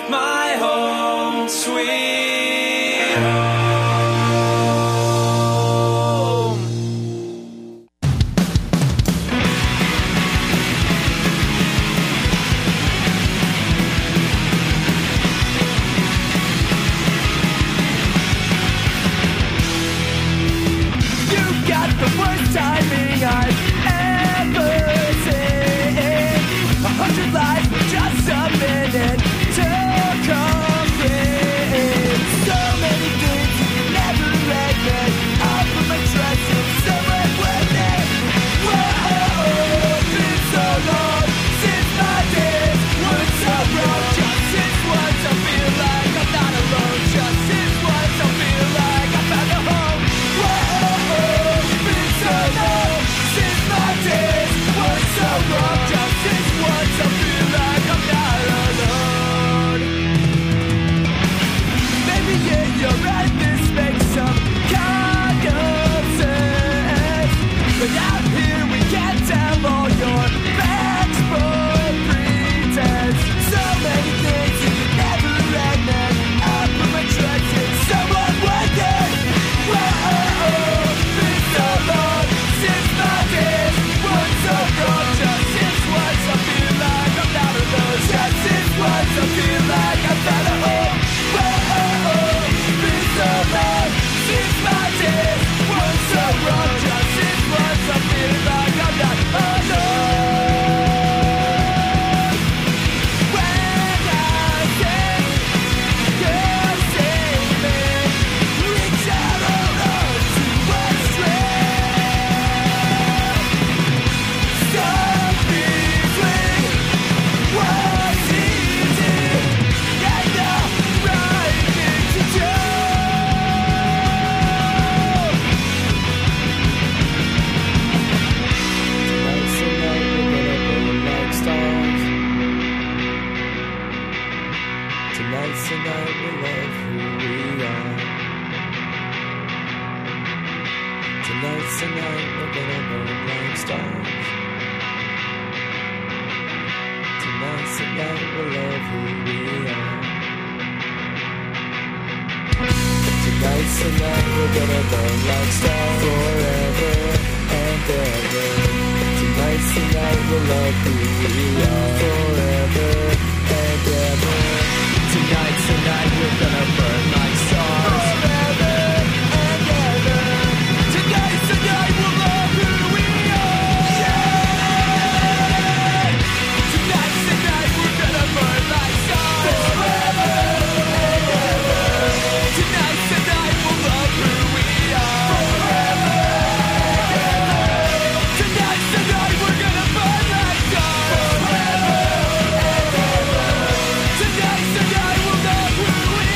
my home, sweet home. You got the worst timing I've ever seen. A hundred lives for just a minute to complete. So many things you never read me. I'll put my trust in someone with it. Whoa, it's been so long since my days were so wrong. Just since once I feel like I'm not alone. Just since once I feel like I found a home. Whoa, it's been so long since my days were so wrong. Just since once I feel like I'm not alone. Maybe yeah, you're right, this makes some kind of sense. But out here we can't tell all your facts for pretense. So many things you never read, man. I put my trust in someone with it. Whoa, been so long since my days were so wrong. Just since once I feel like I'm not alone. Just since once I feel like I found a home. Whoa, been so long since my days were so wrong. Just since once I feel like I'm not alone. When I say you save me, reach out, hold on to what's left. Some feeling was easy, and the right thing to do. Tonight's the night we're gonna burn like stars. Tonight's the night we love who we are. Tonight's the night we're gonna burn like stars. Tonight's the night we love who we are. Tonight's the night we're gonna burn like stars forever and ever. Tonight's the night we love who we are forever and ever. Tonight's the night we're gonna burn like stars forever and ever. Tonight's the night we'll love who we are. Yeah. Tonight's the night we're gonna burn like stars forever and ever. Tonight's the night we'll love who we are forever and ever. Tonight's the night we're gonna burn like stars forever and ever. Tonight's the night we'll love who we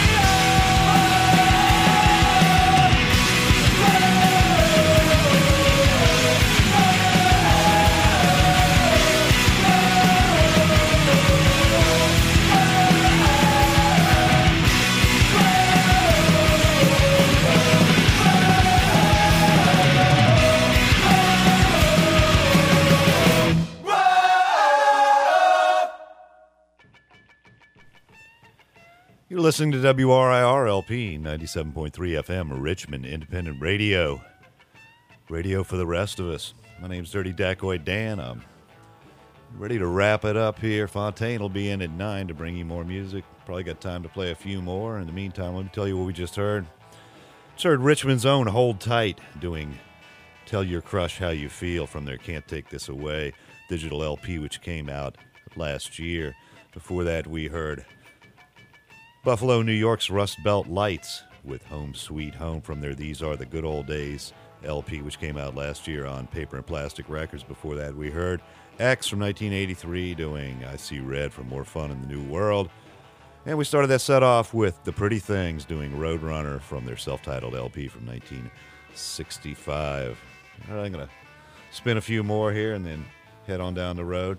You're listening to W R I R L P ninety-seven point three F M, Richmond Independent Radio. Radio for the rest of us. My name's Dirty Dacoit Dan. I'm ready to wrap it up here. Fontaine will be in at nine to bring you more music. Probably got time to play a few more. In the meantime, let me tell you what we just heard. Just heard Richmond's own Hold Tight doing Tell Your Crush How You Feel from their Can't Take This Away digital L P, which came out last year. Before that, we heard Buffalo, New York's Rust Belt Lights with Home Sweet Home from their These Are the Good Old Days L P, which came out last year on Paper and Plastic Records. Before that, we heard X from nineteen eighty-three doing I See Red from More Fun in the New World. And we started that set off with The Pretty Things doing Roadrunner from their self-titled L P from nineteen sixty-five. All right, I'm going to spin a few more here and then head on down the road.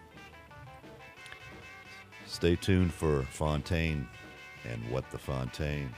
Stay tuned for Fontaine and What the Fontaine.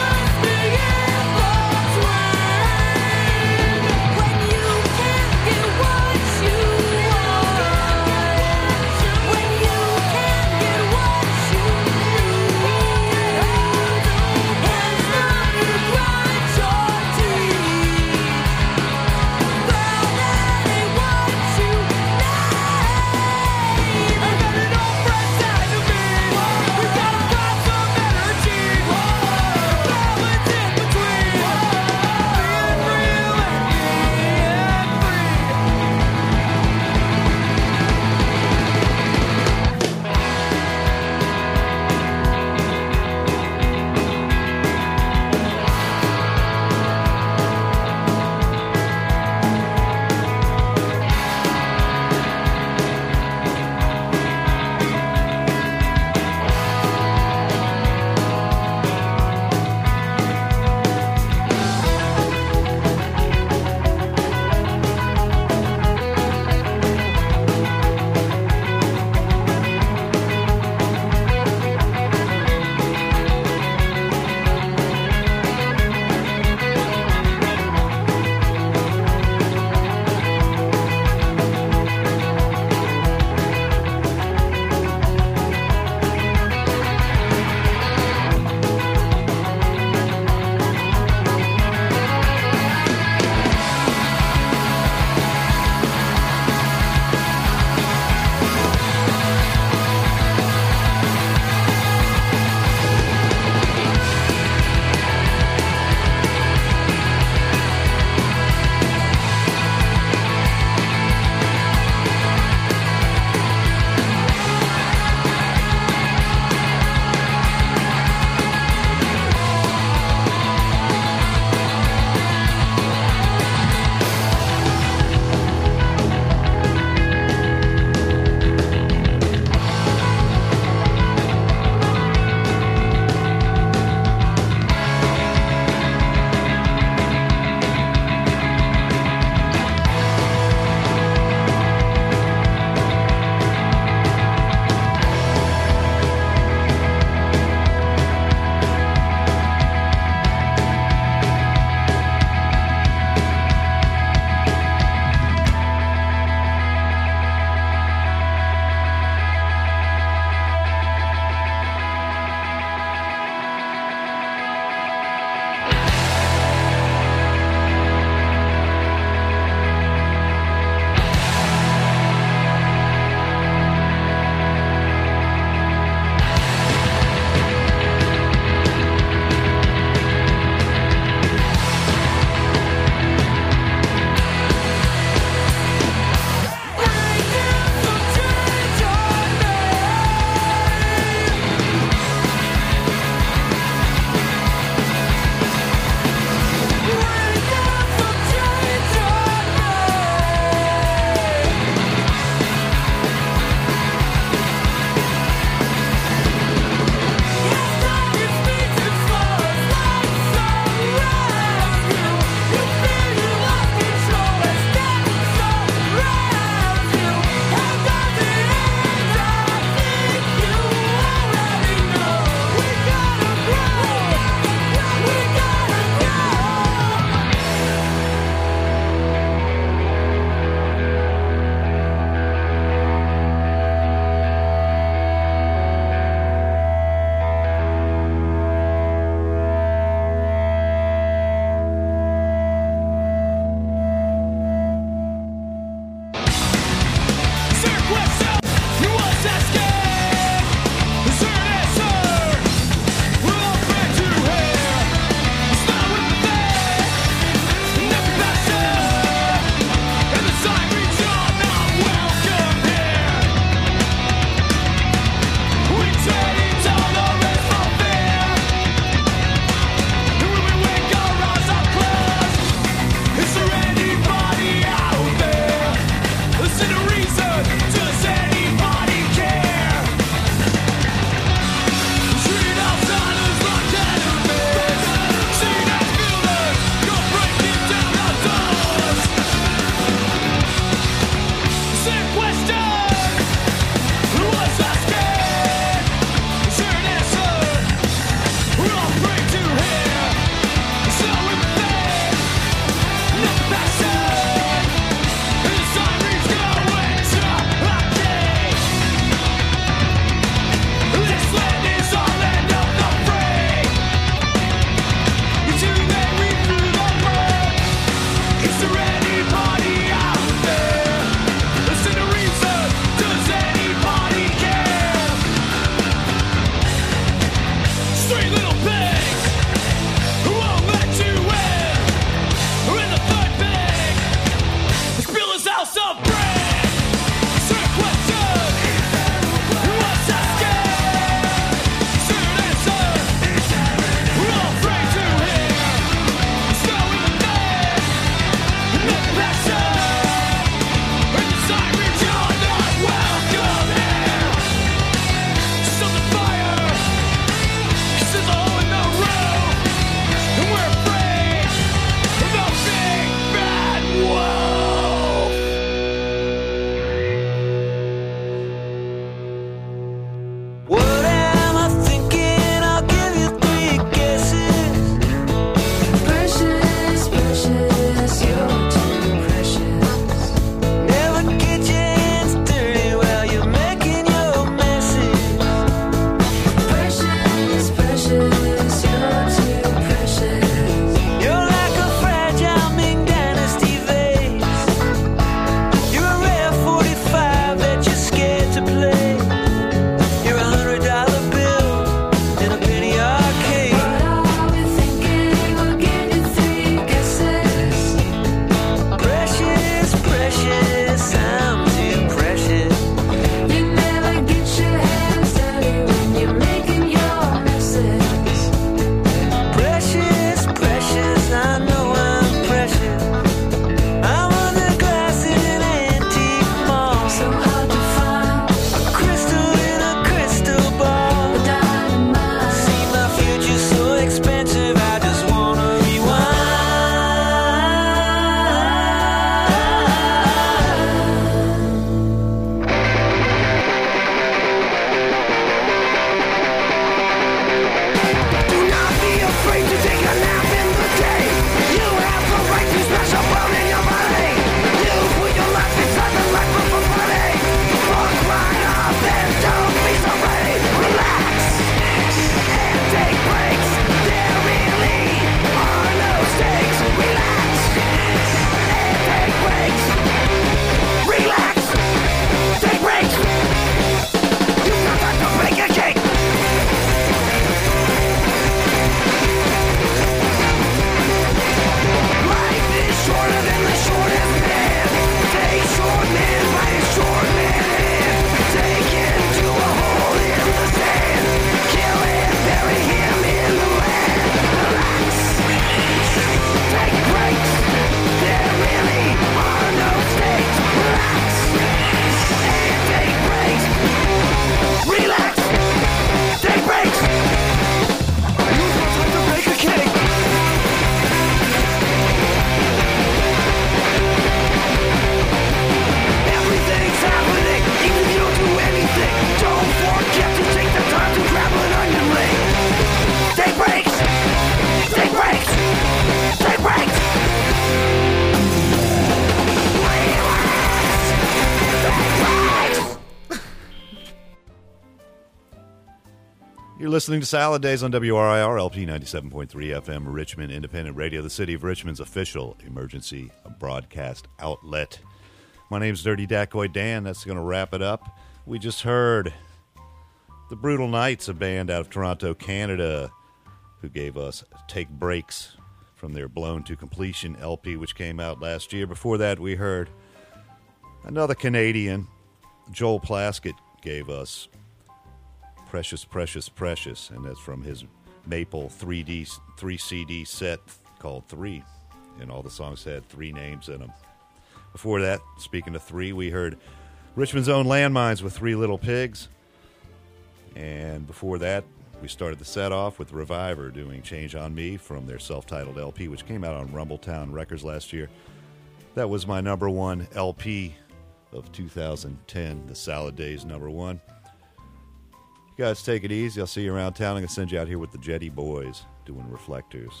You're listening to Salad Days on W R I R L P ninety-seven point three F M, Richmond Independent Radio, the City of Richmond's official emergency broadcast outlet. My name's Dirty Dacoy Dan. That's going to wrap it up. We just heard the Brutal Knights, a band out of Toronto, Canada, who gave us Take Breaks from their Blown to Completion L P, which came out last year. Before that, we heard another Canadian, Joel Plaskett, gave us Precious, Precious, Precious, and that's from his Maple three D, three C D set called Three, and all the songs had three names in them. Before that, speaking of three, we heard Richmond's Own Landmines with Three Little Pigs, and before that, we started the set off with Reviver doing Change on Me from their self-titled L P, which came out on Rumbletown Records last year. That was my number one L P of two thousand ten, the Salad Days number one. You guys take it easy. I'll see you around town. I'm going to send you out here with the Jetty Boys doing Reflectors.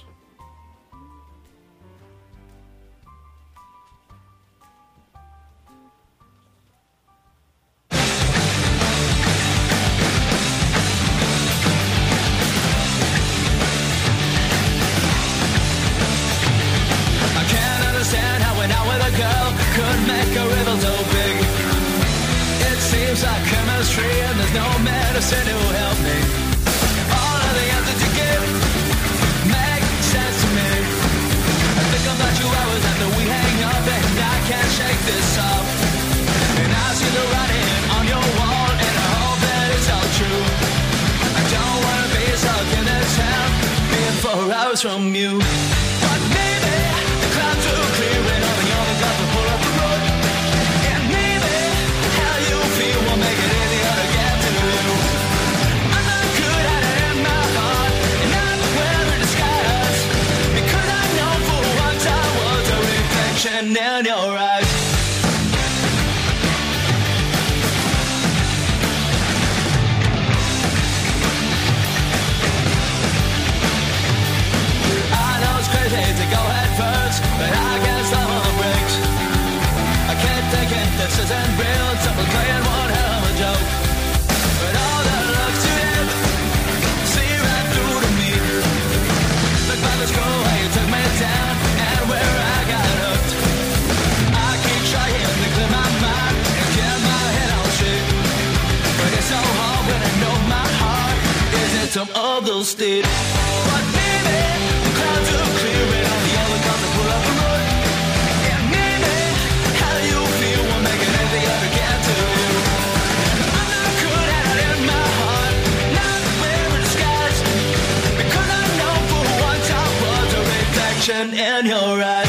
I can't understand how an out with a girl could make a riddle so big. It seems like chemistry and there's no medicine to help me. All of the answers you give make sense to me. I think about you hours after we hang up and I can't shake this off. And I see the writing on your wall and I hope that it's all true. I don't want to be stuck in this town being four hours from you. But maybe the clouds will clear and all the only clouds will pull up the road. And maybe how you feel will make it easier to get to you. I'm not good at it in my heart, and I'm wearing disguise, because I know for once I was a reflection in your eyes. I know it's crazy to go head first, but I can't stop on the brakes. I can't take it, this isn't real, someone's playing one hell of a joke. But all the looks you did, see right through to me. Look by the school how you took me down, and where I got hooked. I keep trying to clear my mind and get my head on straight. But it's so hard when I know my heart is in some other state. But maybe the clouds are clearing, all the other cars will pull up the road. And maybe how you feel will make it easier to get to you. I'm not good at it in my heart, not wearing disguise, because I know for once I was a reflection in your eyes.